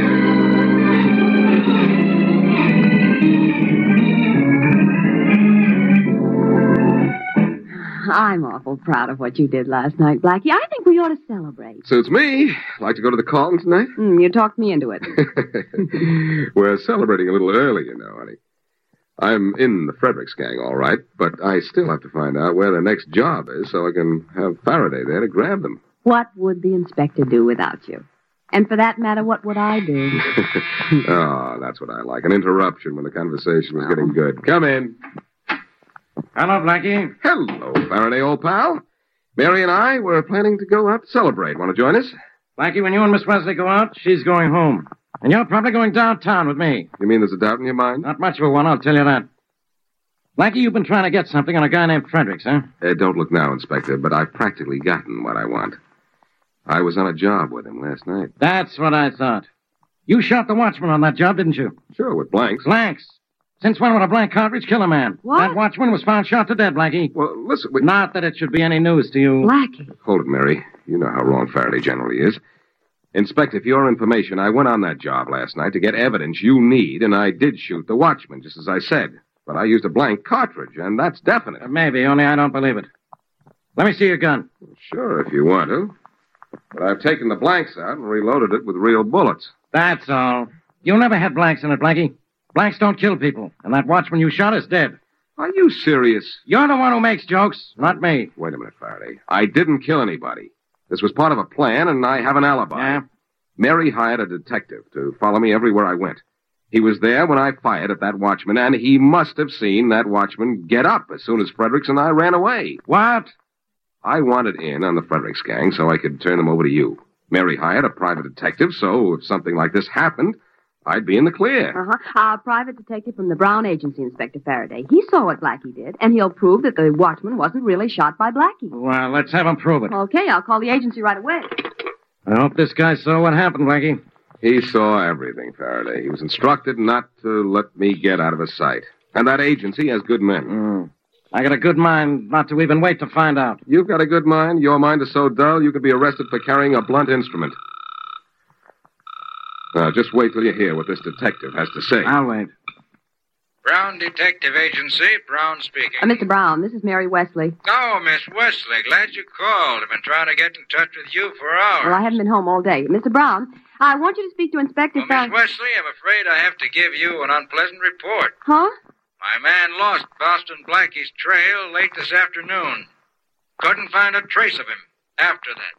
I'm awful proud of what you did last night, Blackie. I think we ought to celebrate. Suits me. Like to go to the Carlton tonight? Mm, you talked me into it. We're celebrating a little early, you know, honey. I'm in the Fredericks gang, all right, but I still have to find out where their next job is so I can have Faraday there to grab them. What would the inspector do without you? And for that matter, what would I do? Oh, that's what I like. An interruption when the conversation was getting good. Come in. Hello, Blackie. Hello, Faraday, old pal. Mary and I were planning to go out to celebrate. Want to join us? Blackie, when you and Miss Wesley go out, she's going home. And you're probably going downtown with me. You mean there's a doubt in your mind? Not much of a one, I'll tell you that. Blackie, you've been trying to get something on a guy named Fredericks, huh? Uh, don't look now, Inspector, but I've practically gotten what I want. I was on a job with him last night. That's what I thought. You shot the watchman on that job, didn't you? Sure, with blanks. Blanks? Since when would a blank cartridge kill a man? What? That watchman was found shot to death, Blackie. Well, listen... We... Not that it should be any news to you. Blackie. Hold it, Mary. You know how wrong Faraday generally is. Inspector, for your information, I went on that job last night to get evidence you need, and I did shoot the watchman, just as I said. But I used a blank cartridge, and that's definite. Uh, maybe, only I don't believe it. Let me see your gun. Sure, if you want to. But I've taken the blanks out and reloaded it with real bullets. That's all. You never had blanks in it, Blackie. Blanks don't kill people, and that watchman you shot is dead. Are you serious? You're the one who makes jokes, not me. Wait a minute, Faraday. I didn't kill anybody. This was part of a plan, and I have an alibi. Yeah? Mary hired a detective to follow me everywhere I went. He was there when I fired at that watchman, and he must have seen that watchman get up as soon as Fredericks and I ran away. What? I wanted in on the Fredericks gang so I could turn them over to you. Mary hired a private detective, so if something like this happened, I'd be in the clear. Uh-huh. Our private detective from the Brown Agency, Inspector Faraday. He saw what Blackie did, and he'll prove that the watchman wasn't really shot by Blackie. Well, let's have him prove it. Okay, I'll call the agency right away. I hope this guy saw what happened, Blackie. He saw everything, Faraday. He was instructed not to let me get out of his sight. And that agency has good men. Mm. I got a good mind not to even wait to find out. You've got a good mind. Your mind is so dull you could be arrested for carrying a blunt instrument. Now, just wait till you hear what this detective has to say. I'll wait. Brown Detective Agency, Brown speaking. Uh, Mister Brown, this is Mary Wesley. Oh, Miss Wesley, glad you called. I've been trying to get in touch with you for hours. Well, I haven't been home all day. Mister Brown, I want you to speak to Inspector Well, Faraday. Miss Wesley, I'm afraid I have to give you an unpleasant report. Huh? My man lost Boston Blackie's trail late this afternoon. Couldn't find a trace of him after that.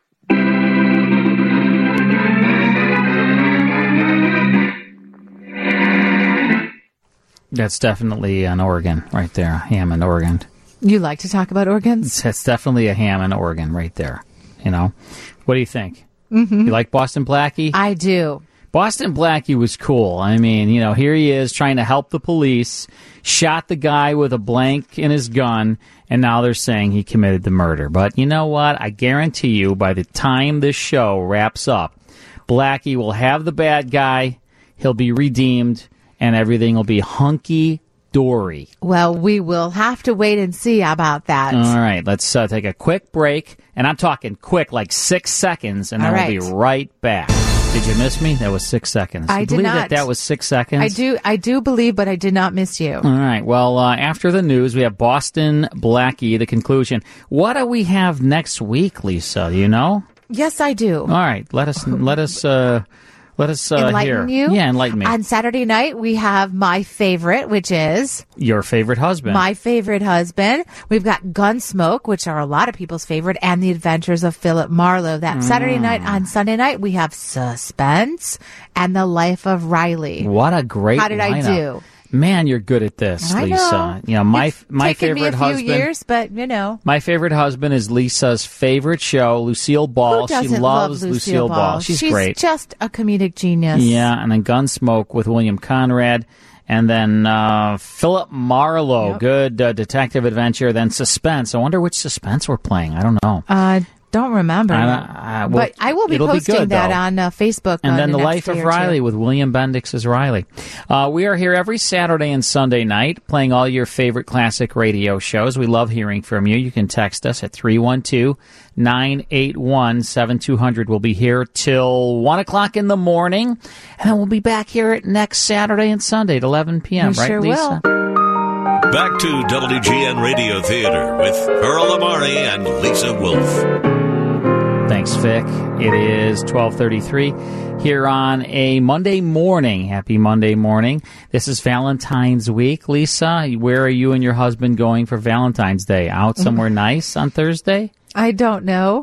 That's definitely an organ right there, Hammond organ. You like to talk about organs? That's definitely a Hammond organ right there. You know, what do you think? Mm-hmm. You like Boston Blackie? I do. Boston Blackie was cool. I mean, you know, here he is trying to help the police, shot the guy with a blank in his gun, and now they're saying he committed the murder. But you know what? I guarantee you, by the time this show wraps up, Blackie will have the bad guy, he'll be redeemed, and everything will be hunky-dory. Well, we will have to wait and see about that. All right, let's uh, take a quick break, and I'm talking quick, like six seconds, and then All right. we'll be right back. Did you miss me? That was six seconds. I you did believe not. that that was six seconds? I do I do believe, but I did not miss you. All right. Well, uh, after the news, we have Boston Blackie, the conclusion. What do we have next week, Lisa? Do you know? Yes, I do. All right. Let us let us uh, let us uh, enlighten hear. you? Yeah, enlighten me. On Saturday night, we have my favorite, which is... Your favorite husband. My favorite husband. We've got Gunsmoke, which are a lot of people's favorite, and The Adventures of Philip Marlowe. That Mm. Saturday night. On Sunday night, we have Suspense and The Life of Riley. What a great How did I lineup. do? Man, you're good at this, I Lisa. know. You know, my It's my taken favorite me a few husband. years, but you know. My favorite husband is Lisa's favorite show, Lucille Ball. Who doesn't She love loves Lucille, Ball? She's, great. just a comedic genius. Yeah, and then Gunsmoke with William Conrad. And then uh, Philip Marlowe, Yep. good uh, detective adventure. Then Suspense. I wonder which Suspense we're playing. I don't know. Uh, don't remember. I don't- uh, well, but I will be it'll be posting good, that though. on uh, Facebook. And on then the, The next Life day of or two. Riley with William Bendix as Riley. Uh, we are here every Saturday and Sunday night playing all your favorite classic radio shows. We love hearing from you. You can text us at three one two, nine eight one, seven two zero zero. We'll be here till one o'clock in the morning. And then we'll be back here at next Saturday and Sunday at eleven p.m. We right, sure Lisa? will. Back to W G N Radio Theater with Earl Amari and Lisa Wolf. Thanks, Vic. It is twelve thirty-three here on a Monday morning. Happy Monday morning. This is Valentine's week. Lisa, where are you and your husband going for Valentine's Day? Out somewhere nice on Thursday? I don't know.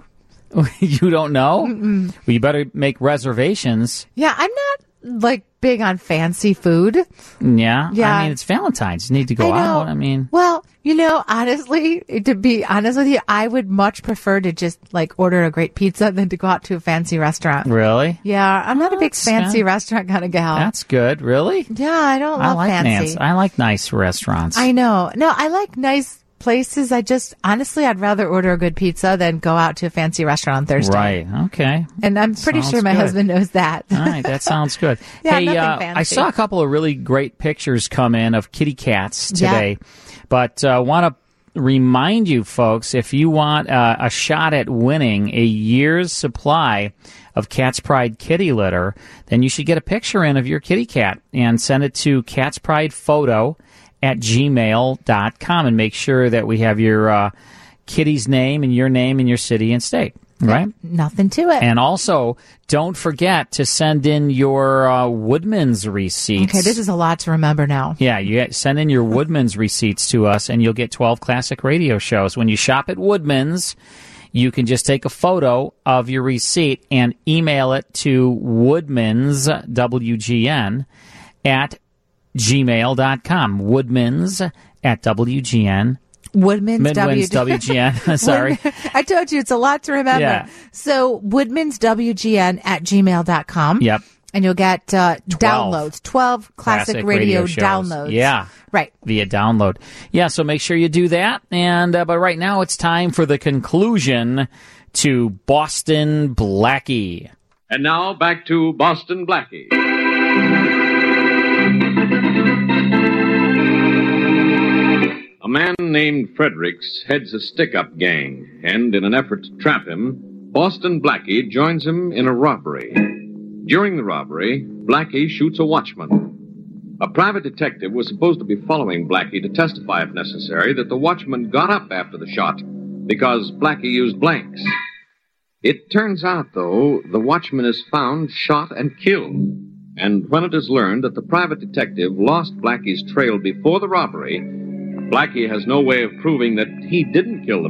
You don't know? Mm-mm. Well, you better make reservations. Yeah, I'm not like big on fancy food. Yeah? Yeah. I mean, it's Valentine's. You need to go I know. out. I mean, Well, you know, honestly, to be honest with you, I would much prefer to just like order a great pizza than to go out to a fancy restaurant. really? Yeah, I'm not a big that's fancy good. restaurant kind of gal. That's good. Really? yeah, I don't I love like fancy. Nance. I like nice restaurants. I know. No, I like nice places. I just, honestly, I'd rather order a good pizza than go out to a fancy restaurant on Thursday. Right. Okay. And I'm pretty Sounds sure my good. husband knows that. All right, that sounds good. Yeah, hey, nothing uh, fancy. I saw a couple of really great pictures come in of kitty cats Yeah. today, but I uh, want to remind you folks, if you want uh, a shot at winning a year's supply of Cat's Pride kitty litter, then you should get a picture in of your kitty cat and send it to Cat's Pride Photo at gmail dot com and make sure that we have your uh, kitty's name and your name and your city and state. Right. Nothing to it. And also, don't forget to send in your uh, Woodman's receipts. Okay, this is a lot to remember now. Yeah, you get, send in your Woodman's receipts to us, and you'll get twelve classic radio shows. When you shop at Woodman's, you can just take a photo of your receipt and email it to Woodman's, W G N, at gmail dot com. Woodman's at W G N. Woodman's, Midwinds W G N. Sorry. I told you it's a lot to remember. Yeah. So Woodman's W G N at gmail dot com. Yep. And you'll get uh, twelve. downloads, twelve classic, Classic radio, radio shows. downloads. Yeah. Right. Via download. Yeah, so make sure you do that. And uh, but right now it's time for the conclusion to Boston Blackie. And now back to Boston Blackie. A man named Fredericks heads a stick-up gang, and in an effort to trap him, Boston Blackie joins him in a robbery. During the robbery, Blackie shoots a watchman. A private detective was supposed to be following Blackie to testify, if necessary, that the watchman got up after the shot because Blackie used blanks. It turns out, though, the watchman is found, shot, and killed. And when it is learned that the private detective lost Blackie's trail before the robbery, Blackie has no way of proving that he didn't kill the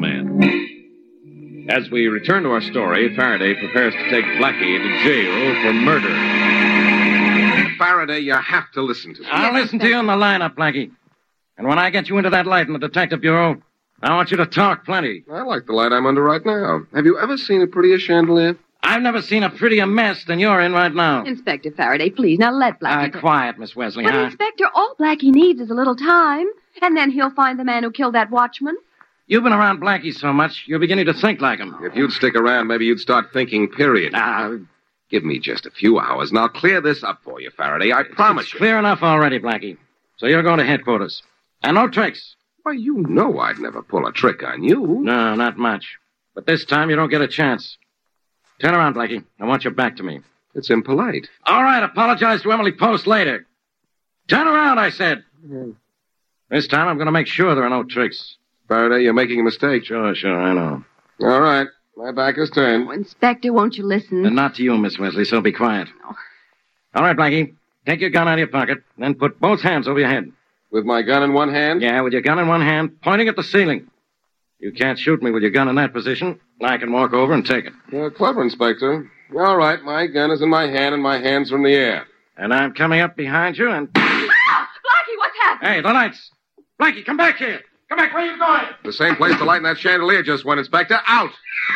man. As we return to our story, Faraday prepares to take Blackie to jail for murder. Faraday, you have to listen to me. I'll listen to you in the lineup, Blackie. And when I get you into that light in the Detective Bureau, I want you to talk plenty. I like the light I'm under right now. Have you ever seen a prettier chandelier? I've never seen a prettier mess than you're in right now. Inspector Faraday, please, now let Blackie... Uh, quiet, Miss Wesley, But, huh? Inspector, all Blackie needs is a little time, and then he'll find the man who killed that watchman. You've been around Blackie so much, you're beginning to think like him. If you'd stick around, maybe you'd start thinking, period. Ah, give me just a few hours, and I'll clear this up for you, Faraday. I promise it's you. clear enough already, Blackie. So you're going to headquarters. And no tricks. Why, you know I'd never pull a trick on you. No, not much. But this time you don't get a chance. Turn around, Blackie. I want your back to me. It's impolite. All right, apologize to Emily Post later. Turn around, I said. Mm-hmm. This time I'm going to make sure there are no tricks. Faraday, you're making a mistake. Sure, sure, I know. All right. My back is turned. Oh, Inspector, won't you listen? And not to you, Miss Wesley, so be quiet. No. All right, Blackie. Take your gun out of your pocket, then put both hands over your head. With my gun in one hand? Yeah, with your gun in one hand, pointing at the ceiling. You can't shoot me with your gun in that position. I can walk over and take it. You're clever, Inspector. All right, my gun is in my hand, and my hands are in the air. And I'm coming up behind you and... Ah! Blackie, what's happened? Hey, the lights. Blackie, come back here. Come back. Where are you going? The same place the light in that chandelier just went, Inspector. Out!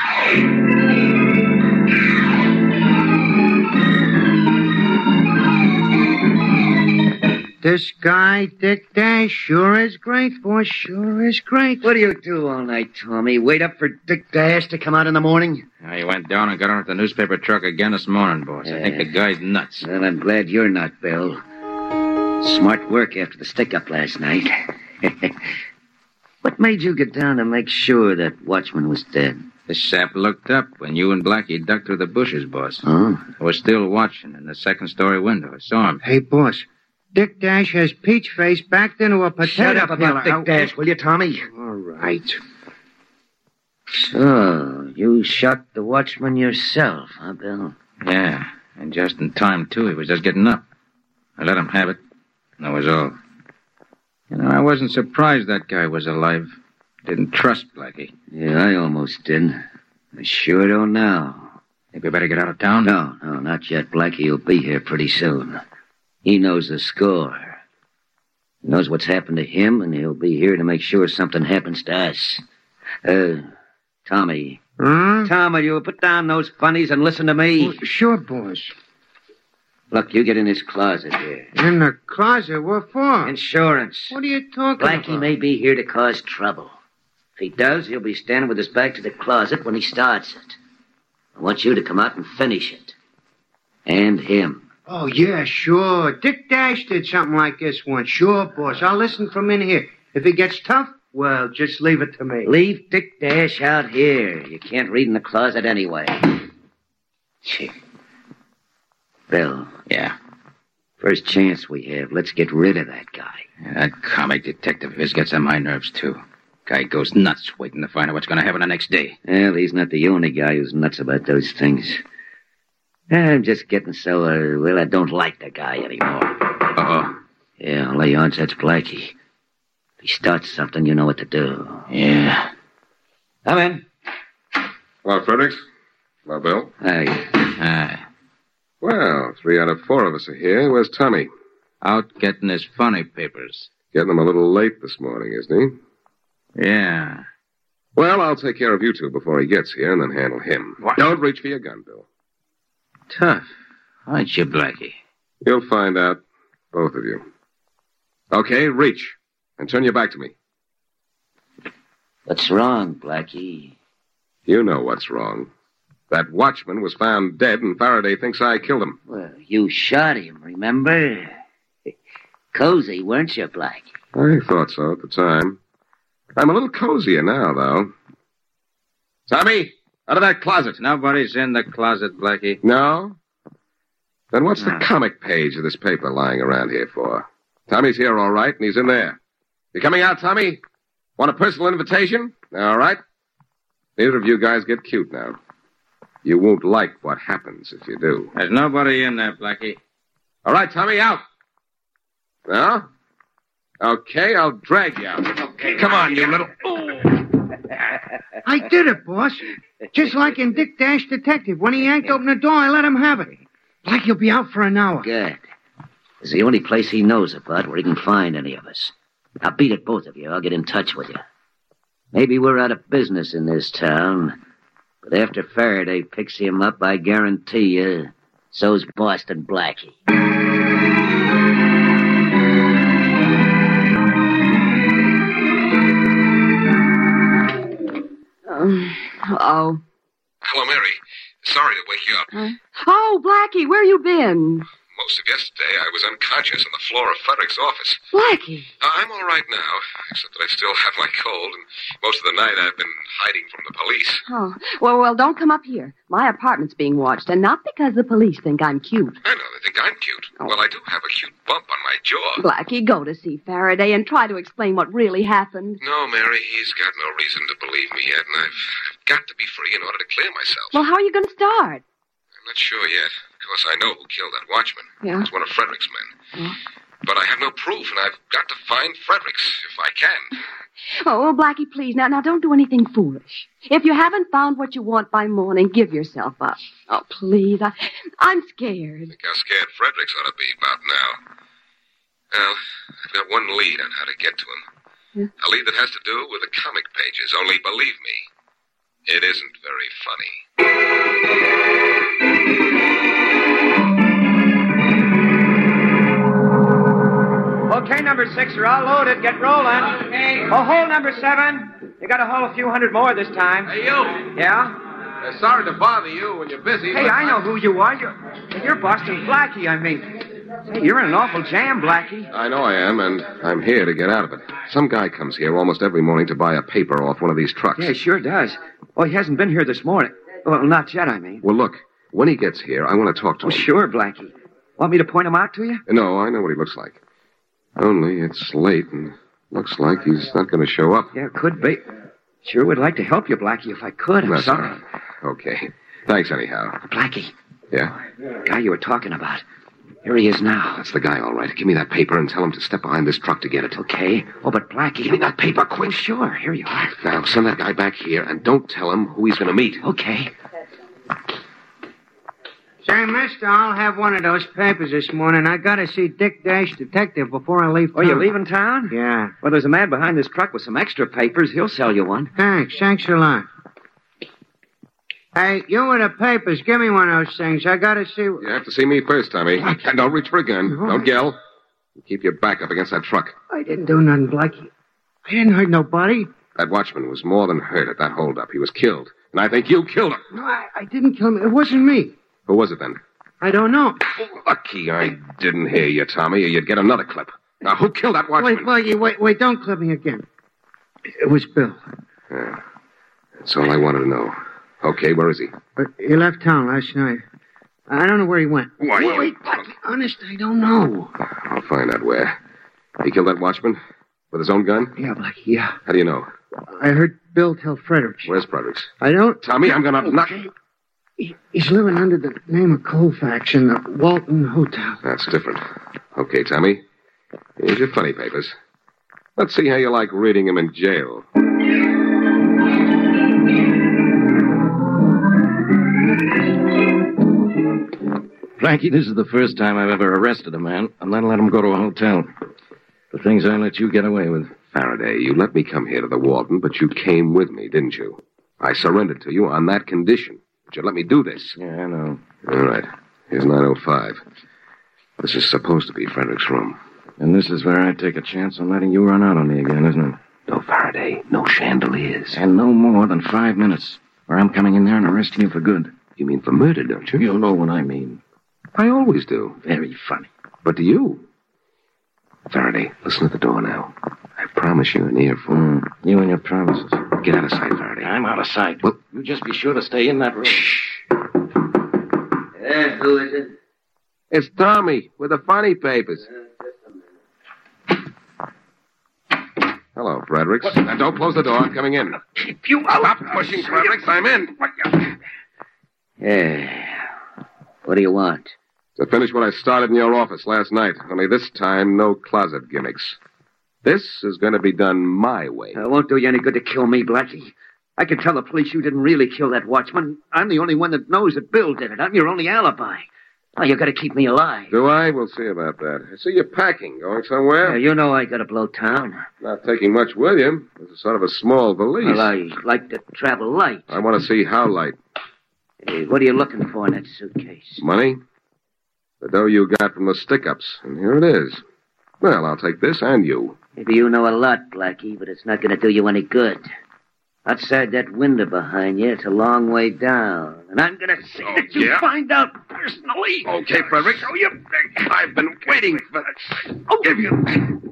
This guy, Dick Dash, sure is great, boy. Sure is great. What do you do all night, Tommy? Wait up for Dick Dash to come out in the morning? I he went down and got on at the newspaper truck again this morning, boss. I think the guy's nuts. Well, I'm glad you're not, Bill. Smart work after the stick-up last night. What made you get down to make sure that watchman was dead? The sap looked up when you and Blackie ducked through the bushes, boss. Oh? I was still watching in the second-story window. I saw him. Hey, boss. Dick Dash has peach face backed into a potato Shut up peeler. about Dick Out- Dash, will you, Tommy? All right. So, you shot the watchman yourself, huh, Bill? Yeah, and just in time, too. He was just getting up. I let him have it. That was all. You know, I wasn't surprised that guy was alive. Didn't trust Blackie. Yeah, I almost did. I sure don't now. Think we better get out of town? No, no, not yet. Blackie will be here pretty soon. He knows the score. He knows what's happened to him, and he'll be here to make sure something happens to us. Uh, Tommy. Huh? Tommy, you put down those funnies and listen to me. Oh, sure, boss. Look, you get in this closet here. In the closet? What for? Insurance. What are you talking Blackie about? may be here to cause trouble. If he does, he'll be standing with his back to the closet when he starts it. I want you to come out and finish it. And him. Oh, yeah, sure. Dick Dash did something like this once. Sure, boss. I'll listen from in here. If it gets tough, well, just leave it to me. Leave Dick Dash out here. You can't read in the closet anyway. Gee. Bill. Yeah. First chance we have, let's get rid of that guy. Yeah, that comic detective of his gets on my nerves, too. Guy goes nuts waiting to find out what's going to happen the next day. Well, he's not the only guy who's nuts about those things. I'm just getting so, uh, well, I don't like the guy anymore. Uh-oh. Yeah, I'll lay odds that's Blackie. If he starts something, you know what to do. Yeah. Come in. Hello, Fredericks. Hello, Bill. Hi. Hi. Well, three out of four of us are here. Where's Tommy? Out getting his funny papers. Getting him a little late this morning, isn't he? Yeah. Well, I'll take care of you two before he gets here and then handle him. What? Don't reach for your gun, Bill. Tough. Aren't you, Blackie? You'll find out, both of you. Okay, reach. And turn your back to me. What's wrong, Blackie? You know what's wrong. That watchman was found dead, and Faraday thinks I killed him. Well, you shot him, remember? Cozy, weren't you, Blackie? I thought so at the time. I'm a little cozier now, though. Tommy, out of that closet. Nobody's in the closet, Blackie. No? Then what's No. the comic page of this paper lying around here for? Tommy's here, all right, and he's in there. You coming out, Tommy? Want a personal invitation? All right. Neither of you guys get cute now. You won't like what happens if you do. There's nobody in there, Blackie. All right, Tommy, out. No? Okay, I'll drag you out. Okay, come on, you little... I did it, boss. Just like in Dick Dash Detective. When he yanked open the door, I let him have it. Like he'll be out for an hour. Good. It's the only place he knows about where he can find any of us. Now beat it, both of you. I'll get in touch with you. Maybe we're out of business in this town, but after Faraday picks him up, I guarantee you, so's Boston Blackie. Um, oh. Hello, Mary. Sorry to wake you up. Huh? Oh, Blackie, where you been? Most of yesterday, I was unconscious on the floor of Frederick's office. Blackie. Uh, I'm all right now, except that I still have my cold, and most of the night I've been hiding from the police. Oh, well, well, don't come up here. My apartment's being watched, and not because the police think I'm cute. I know, they think I'm cute. Oh. Well, I do have a cute bump on my jaw. Blackie, go to see Faraday and try to explain what really happened. No, Mary, he's got no reason to believe me yet, and I've, I've got to be free in order to clear myself. Well, how are you going to start? I'm not sure yet. Of course, I know who killed that watchman. Yeah? It's one of Frederick's men. Oh. But I have no proof, and I've got to find Fredericks if I can. Oh, well, Blackie, please, now, now, don't do anything foolish. If you haven't found what you want by morning, give yourself up. Oh, please, I, I'm scared. Think how scared Fredericks ought to be about now. Well, I've got one lead on how to get to him. Yeah. A lead that has to do with the comic pages, only believe me, it isn't very funny. Okay, number six, you're all loaded. Get rolling. Okay. Oh, hold number seven. You got to haul a few hundred more this time. Hey, you. Yeah? Uh, sorry to bother you when you're busy. Hey, but I know who you are. You're, you're Boston Blackie, I mean. Hey, you're in an awful jam, Blackie. I know I am, and I'm here to get out of it. Some guy comes here almost every morning to buy a paper off one of these trucks. Yeah, he sure does. Oh, he hasn't been here this morning. Well, not yet, I mean. Well, look, when he gets here, I want to talk to Oh, him. sure, Blackie. Want me to point him out to you? No, I know what he looks like. Only it's late, and looks like he's not going to show up. Yeah, could be. Sure would like to help you, Blackie, if I could. I'm That's sorry. all right. Okay. Thanks, anyhow. Blackie, Yeah? guy you were talking about. Here he is now. That's the guy, all right. Give me that paper and tell him to step behind this truck to get it. Okay. Oh, but Blackie... Give me that paper, quick. Oh, sure. Here you are. Now, send that guy back here, and don't tell him who he's going to meet. Okay. Say, mister, I'll have one of those papers this morning. I gotta see Dick Dash Detective before I leave Oh, town. you're leaving town? Yeah. Well, there's a man behind this truck with some extra papers. He'll sell you one. Thanks. Thanks a lot. Hey, you with the papers, give me one of those things. I gotta see... You have to see me first, Tommy. And don't reach for a gun. Don't yell. Keep your back up against that truck. I didn't do nothing, Blackie. I didn't hurt nobody. That watchman was more than hurt at that holdup. He was killed. And I think you killed him. No, I, I didn't kill him. It wasn't me. Who was it then? I don't know. Lucky I didn't hear you, Tommy, or you'd get another clip. Now, who killed that watchman? Wait, Blackie, wait, wait, don't clip me again. It was Bill. Yeah. That's all I wanted to know. Okay, where is he? But he left town last night. I don't know where he went. Why, wait, you- wait, Blackie, honest, I don't know. I'll find out where. He killed that watchman? With his own gun? Yeah, Blackie, yeah. How do you know? I heard Bill tell Fredericks. Where's Fredericks? I don't... Tommy, I'm gonna knock... He, he's living under the name of Colfax in the Walton Hotel. That's different. Okay, Tommy. Here's your funny papers. Let's see how you like reading them in jail. Frankie, this is the first time I've ever arrested a man and then let him go to a hotel. The things I let you get away with. Faraday, you let me come here to the Walton, but you came with me, didn't you? I surrendered to you on that condition. But you let me do this. Yeah, I know. All right. Here's nine oh five. This is supposed to be Frederick's room. And this is where I take a chance on letting you run out on me again, isn't it? No, Faraday. No chandeliers. And no more than five minutes, or I'm coming in there and arresting you for good. You mean for murder, don't you? You'll know what I mean. I always do. Very funny. But do you? Faraday, listen at the door now. I promise you an earful. Mm, you and your promises. Get out of sight, Faraday. I'm out of sight. Well, you just be sure to stay in that room. Shh. Yeah, who is it? It's Tommy with the funny papers. Hello, Fredericks. Now, don't close the door. I'm coming in. Keep you out. Stop pushing, Fredericks. I'm in. Yeah. What do you want? To finish what I started in your office last night. Only this time, no closet gimmicks. This is going to be done my way. It won't do you any good to kill me, Blackie. I can tell the police you didn't really kill that watchman. I'm the only one that knows that Bill did it. I'm your only alibi. Oh, you got to keep me alive. Do I? We'll see about that. I see you're packing. Going somewhere? Yeah, you know I got to blow town. Not taking much with you. This is sort of a small valise. Well, I like to travel light. I want to see how light. Hey, what are you looking for in that suitcase? Money? The dough you got from the stick-ups. And here it is. Well, I'll take this and you. Maybe you know a lot, Blackie, but it's not going to do you any good. Outside that window behind you, it's a long way down. And I'm going to see Oh, that you yeah? find out personally. Okay, Frederick. Show you. I've been waiting for that. I'll give you.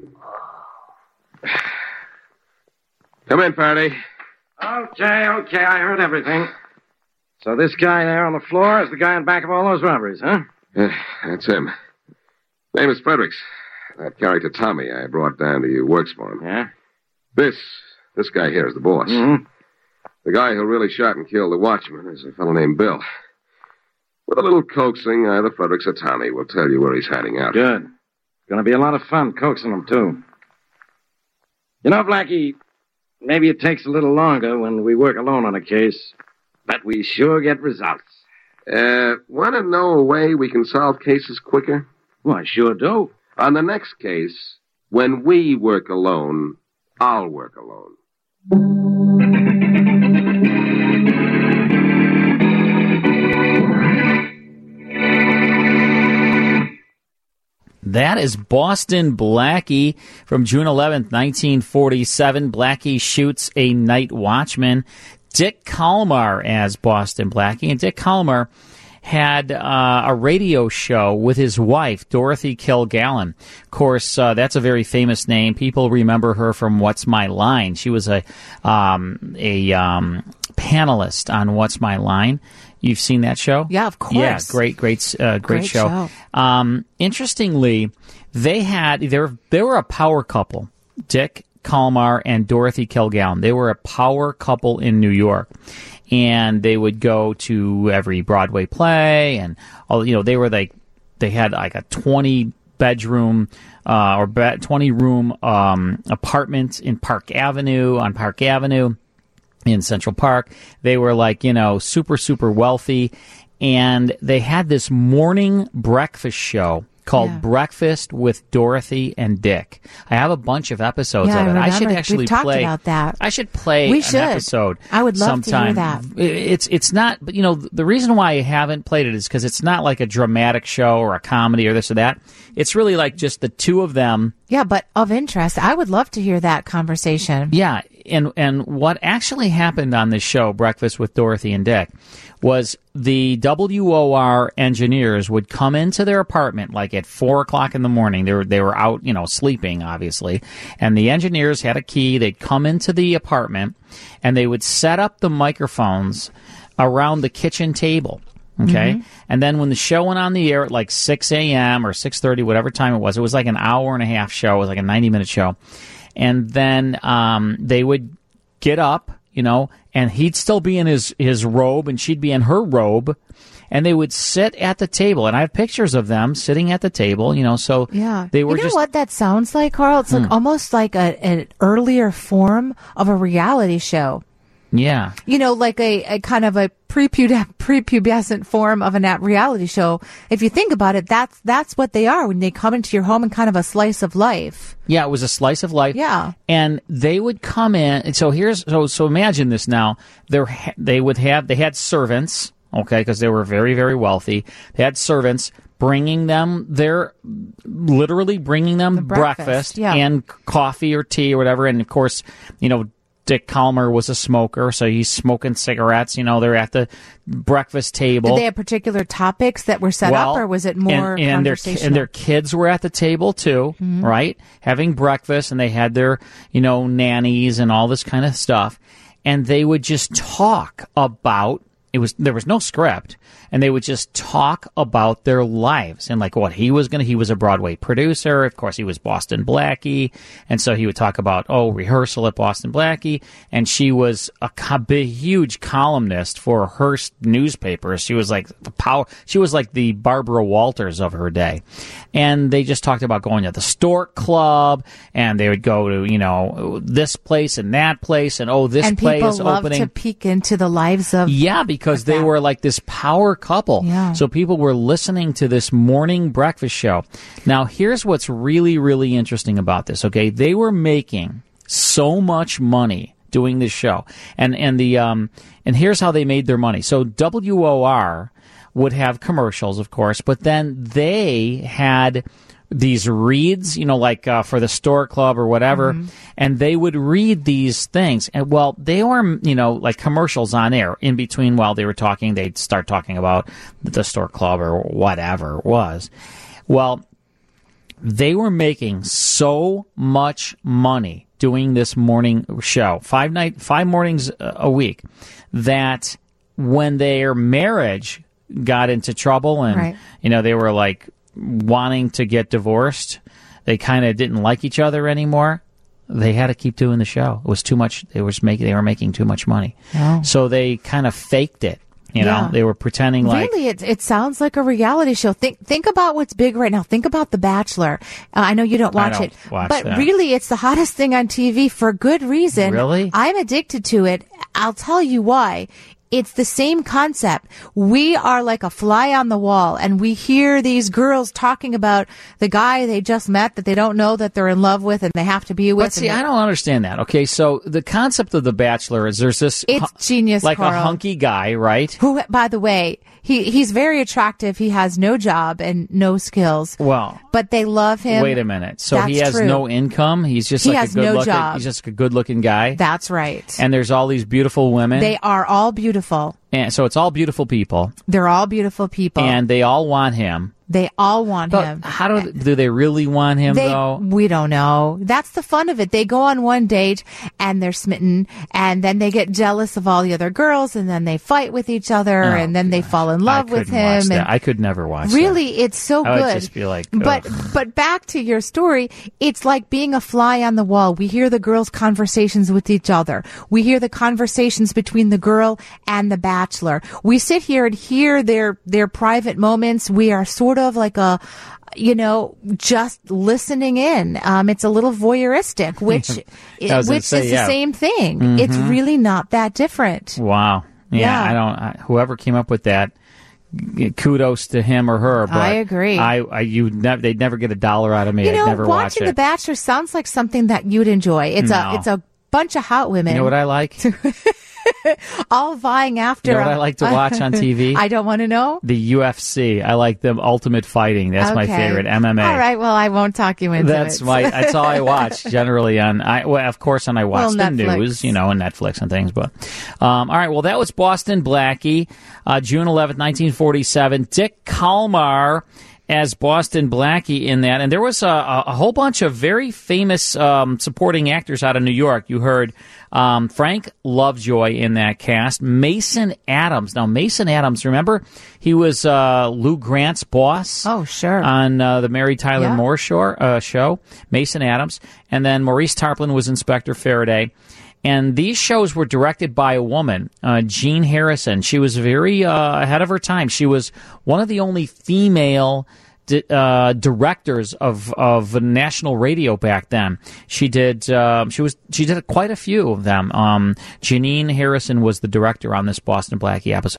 Come in, Faraday. Okay, okay, I heard everything. So this guy there on the floor is the guy in back of all those robberies, huh? Yeah, that's him. Name is Fredericks. That character Tommy I brought down to you works for him. Yeah? This, this guy here is the boss. Mm-hmm. The guy who really shot and killed the watchman is a fellow named Bill. With a little coaxing, either Fredericks or Tommy will tell you where he's hiding out. Good. It's going to be a lot of fun coaxing him, too. You know, Blackie, maybe it takes a little longer when we work alone on a case, but we sure get results. Uh, want to know a way we can solve cases quicker? Well, I sure do. On the next case, when we work alone, I'll work alone. That is Boston Blackie from June eleventh, nineteen forty-seven. Blackie shoots a night watchman. Dick Kalmar as Boston Blackie. And Dick Kalmar had uh, a radio show with his wife, Dorothy Kilgallen. Of course, uh, that's a very famous name. People remember her from What's My Line. She was a um, a um, panelist on What's My Line. You've seen that show? Yeah, of course. Yeah, great, great, uh, great, Great show. show. Um, interestingly, they had they were they were a power couple, Dick Kalmar and Dorothy Kilgallen. They were a power couple in New York, and they would go to every Broadway play, and all you know they were like they had like a twenty bedroom uh, or be- twenty room um, apartment in Park Avenue on Park Avenue. In Central Park. They were like, you know, super, super wealthy. And they had this morning breakfast show called Yeah. Breakfast with Dorothy and Dick. I have a bunch of episodes Yeah, of it. I I should remember. actually We've talked play about that. I should play We an should. episode. I would love to hear sometime. that. It's it's not, but you know, the reason why I haven't played it is because it's not like a dramatic show or a comedy or this or that. It's really like just the two of them. Yeah, but of interest, I would love to hear that conversation. Yeah, and and what actually happened on this show, Breakfast with Dorothy and Dick, was the W O R engineers would come into their apartment like at four o'clock in the morning. They were they were out, you know, sleeping obviously, and the engineers had a key. They'd come into the apartment and they would set up the microphones around the kitchen table. Okay, Mhm. and then when the show went on the air at like six a.m. or six thirty, whatever time it was, it was like an hour and a half show. It was like a ninety minute show. And then um, they would get up, you know, and he'd still be in his, his robe and she'd be in her robe. And they would sit at the table, and I have pictures of them sitting at the table, you know, so Yeah. they were you know just... what that sounds like, Carl? It's Hmm. like almost like a, an earlier form of a reality show. Yeah. You know, like a, a kind of a prepub- prepubescent form of a nat- reality show. If you think about it, that's that's what they are when they come into your home and kind of a slice of life. Yeah, it was a slice of life. Yeah. And they would come in, and so here's, so, so imagine this now. They're, they would have, they had servants, okay, because they were very, very wealthy. They had servants bringing them their, literally bringing them The breakfast, breakfast, yeah. and coffee or tea or whatever. And of course, you know, Dick Calmer was a smoker, so he's smoking cigarettes. You know, they're at the breakfast table. Did they have particular topics that were set Well, up, or was it more and, and their conversational? and their kids were at the table too, Mhm. right? Having breakfast, and they had their, you know, nannies and all this kind of stuff, and they would just talk about. It was there was no script, and they would just talk about their lives and like what he was going to. He was a Broadway producer, of course. He was Boston Blackie, and so he would talk about oh rehearsal at Boston Blackie, and she was a co- big, huge columnist for Hearst newspaper. She was like the power. She was like the Barbara Walters of her day, and they just talked about going to the Stork Club, and they would go to you know this place and that place, and oh this and play people is love opening. to peek into the lives of Yeah, because they were like this power couple. Yeah. So people were listening to this morning breakfast show. Now, here's what's really, really interesting about this, okay? They were making so much money doing this show. And and the um and here's how they made their money. So W O R would have commercials, of course, but then they had these reads, you know, like uh, for the Stork Club or whatever, Mhm. and they would read these things. And, well, they were, you know, like commercials on air. In between while they were talking, they'd start talking about the Stork Club or whatever it was. Well, they were making so much money doing this morning show, five night, five mornings a week, that when their marriage got into trouble and, Right. you know, they were like, wanting to get divorced, they kind of didn't like each other anymore. They had to keep doing the show. It was too much. They was making. They were making too much money, Oh. so they kind of faked it. You know, Yeah. they were pretending like. Really, it, it sounds like a reality show. Think think about what's big right now. Think about The Bachelor. Uh, I know you don't I watch don't it, watch but that. really, it's the hottest thing on T V for good reason. Really? I'm addicted to it. I'll tell you why. It's the same concept. We are like a fly on the wall, and we hear these girls talking about the guy they just met that they don't know that they're in love with and they have to be with. But see, and I don't understand that. Okay, so the concept of The Bachelor is there's this. It's hu- genius, like Carl. a hunky guy, right? Who, by the way, he he's very attractive. He has no job and no skills. Well, But they love him. wait a minute. So he That's has true. no income. He's just He like has a good no looking. job. He's just a good looking guy. That's right. And there's all these beautiful women. They are all beautiful. and so it's all beautiful people, They're all beautiful people. and they all want him. they all want But him. how do do they really want him They, though? we don't know. That's the fun of it. They go on one date and they're smitten, and then they get jealous of all the other girls, and then they fight with each other, Oh, and then they fall in I love with couldn't watch him. that. And I could never watch. really, it's so I would good. just be like, but ugh. but back to your story, it's like being a fly on the wall. We hear the girls' conversations with each other. We hear the conversations between the girl and the bachelor. We sit here and hear their their private moments. We are sort of like a you know, just listening in. Um, it's a little voyeuristic, which I was gonna which say, is yeah. the same thing. Mhm. It's really not that different. Wow. Yeah, Yeah. I don't. I, whoever came up with that, g- kudos to him or her. But I agree. I, I you never, they'd never get a dollar out of me. You I'd know, never watch watching it. The Bachelor sounds like something that you'd enjoy. It's No. a it's a bunch of hot women. You know what I like? all vying after. You know what I like to watch on T V? I don't want to know. The U F C. I like them Ultimate Fighting. That's my Okay. favorite. M M A. All right. Well, I won't talk you into That's it. my. That's all I watch generally on. I well, of course, and I watch Well, the Netflix. news, you know, and Netflix and things. But um, all right. Well, that was Boston Blackie, uh, June eleventh, nineteen forty-seven. Dick Kalmar as Boston Blackie in that, and there was a, a, a whole bunch of very famous um, supporting actors out of New York. You heard um, Frank Lovejoy in that cast. Mason Adams. Now, Mason Adams, remember he was uh, Lou Grant's boss. Oh, sure. On uh, the Mary Tyler Yeah. Moore show, uh, show. Mason Adams, and then Maurice Tarplin was Inspector Faraday. And these shows were directed by a woman, uh, Jean Harrison. She was very uh, ahead of her time. She was one of the only female di- uh, directors of of national radio back then. She did uh, she was she did quite a few of them. Um, Janine Harrison was the director on this Boston Blackie episode.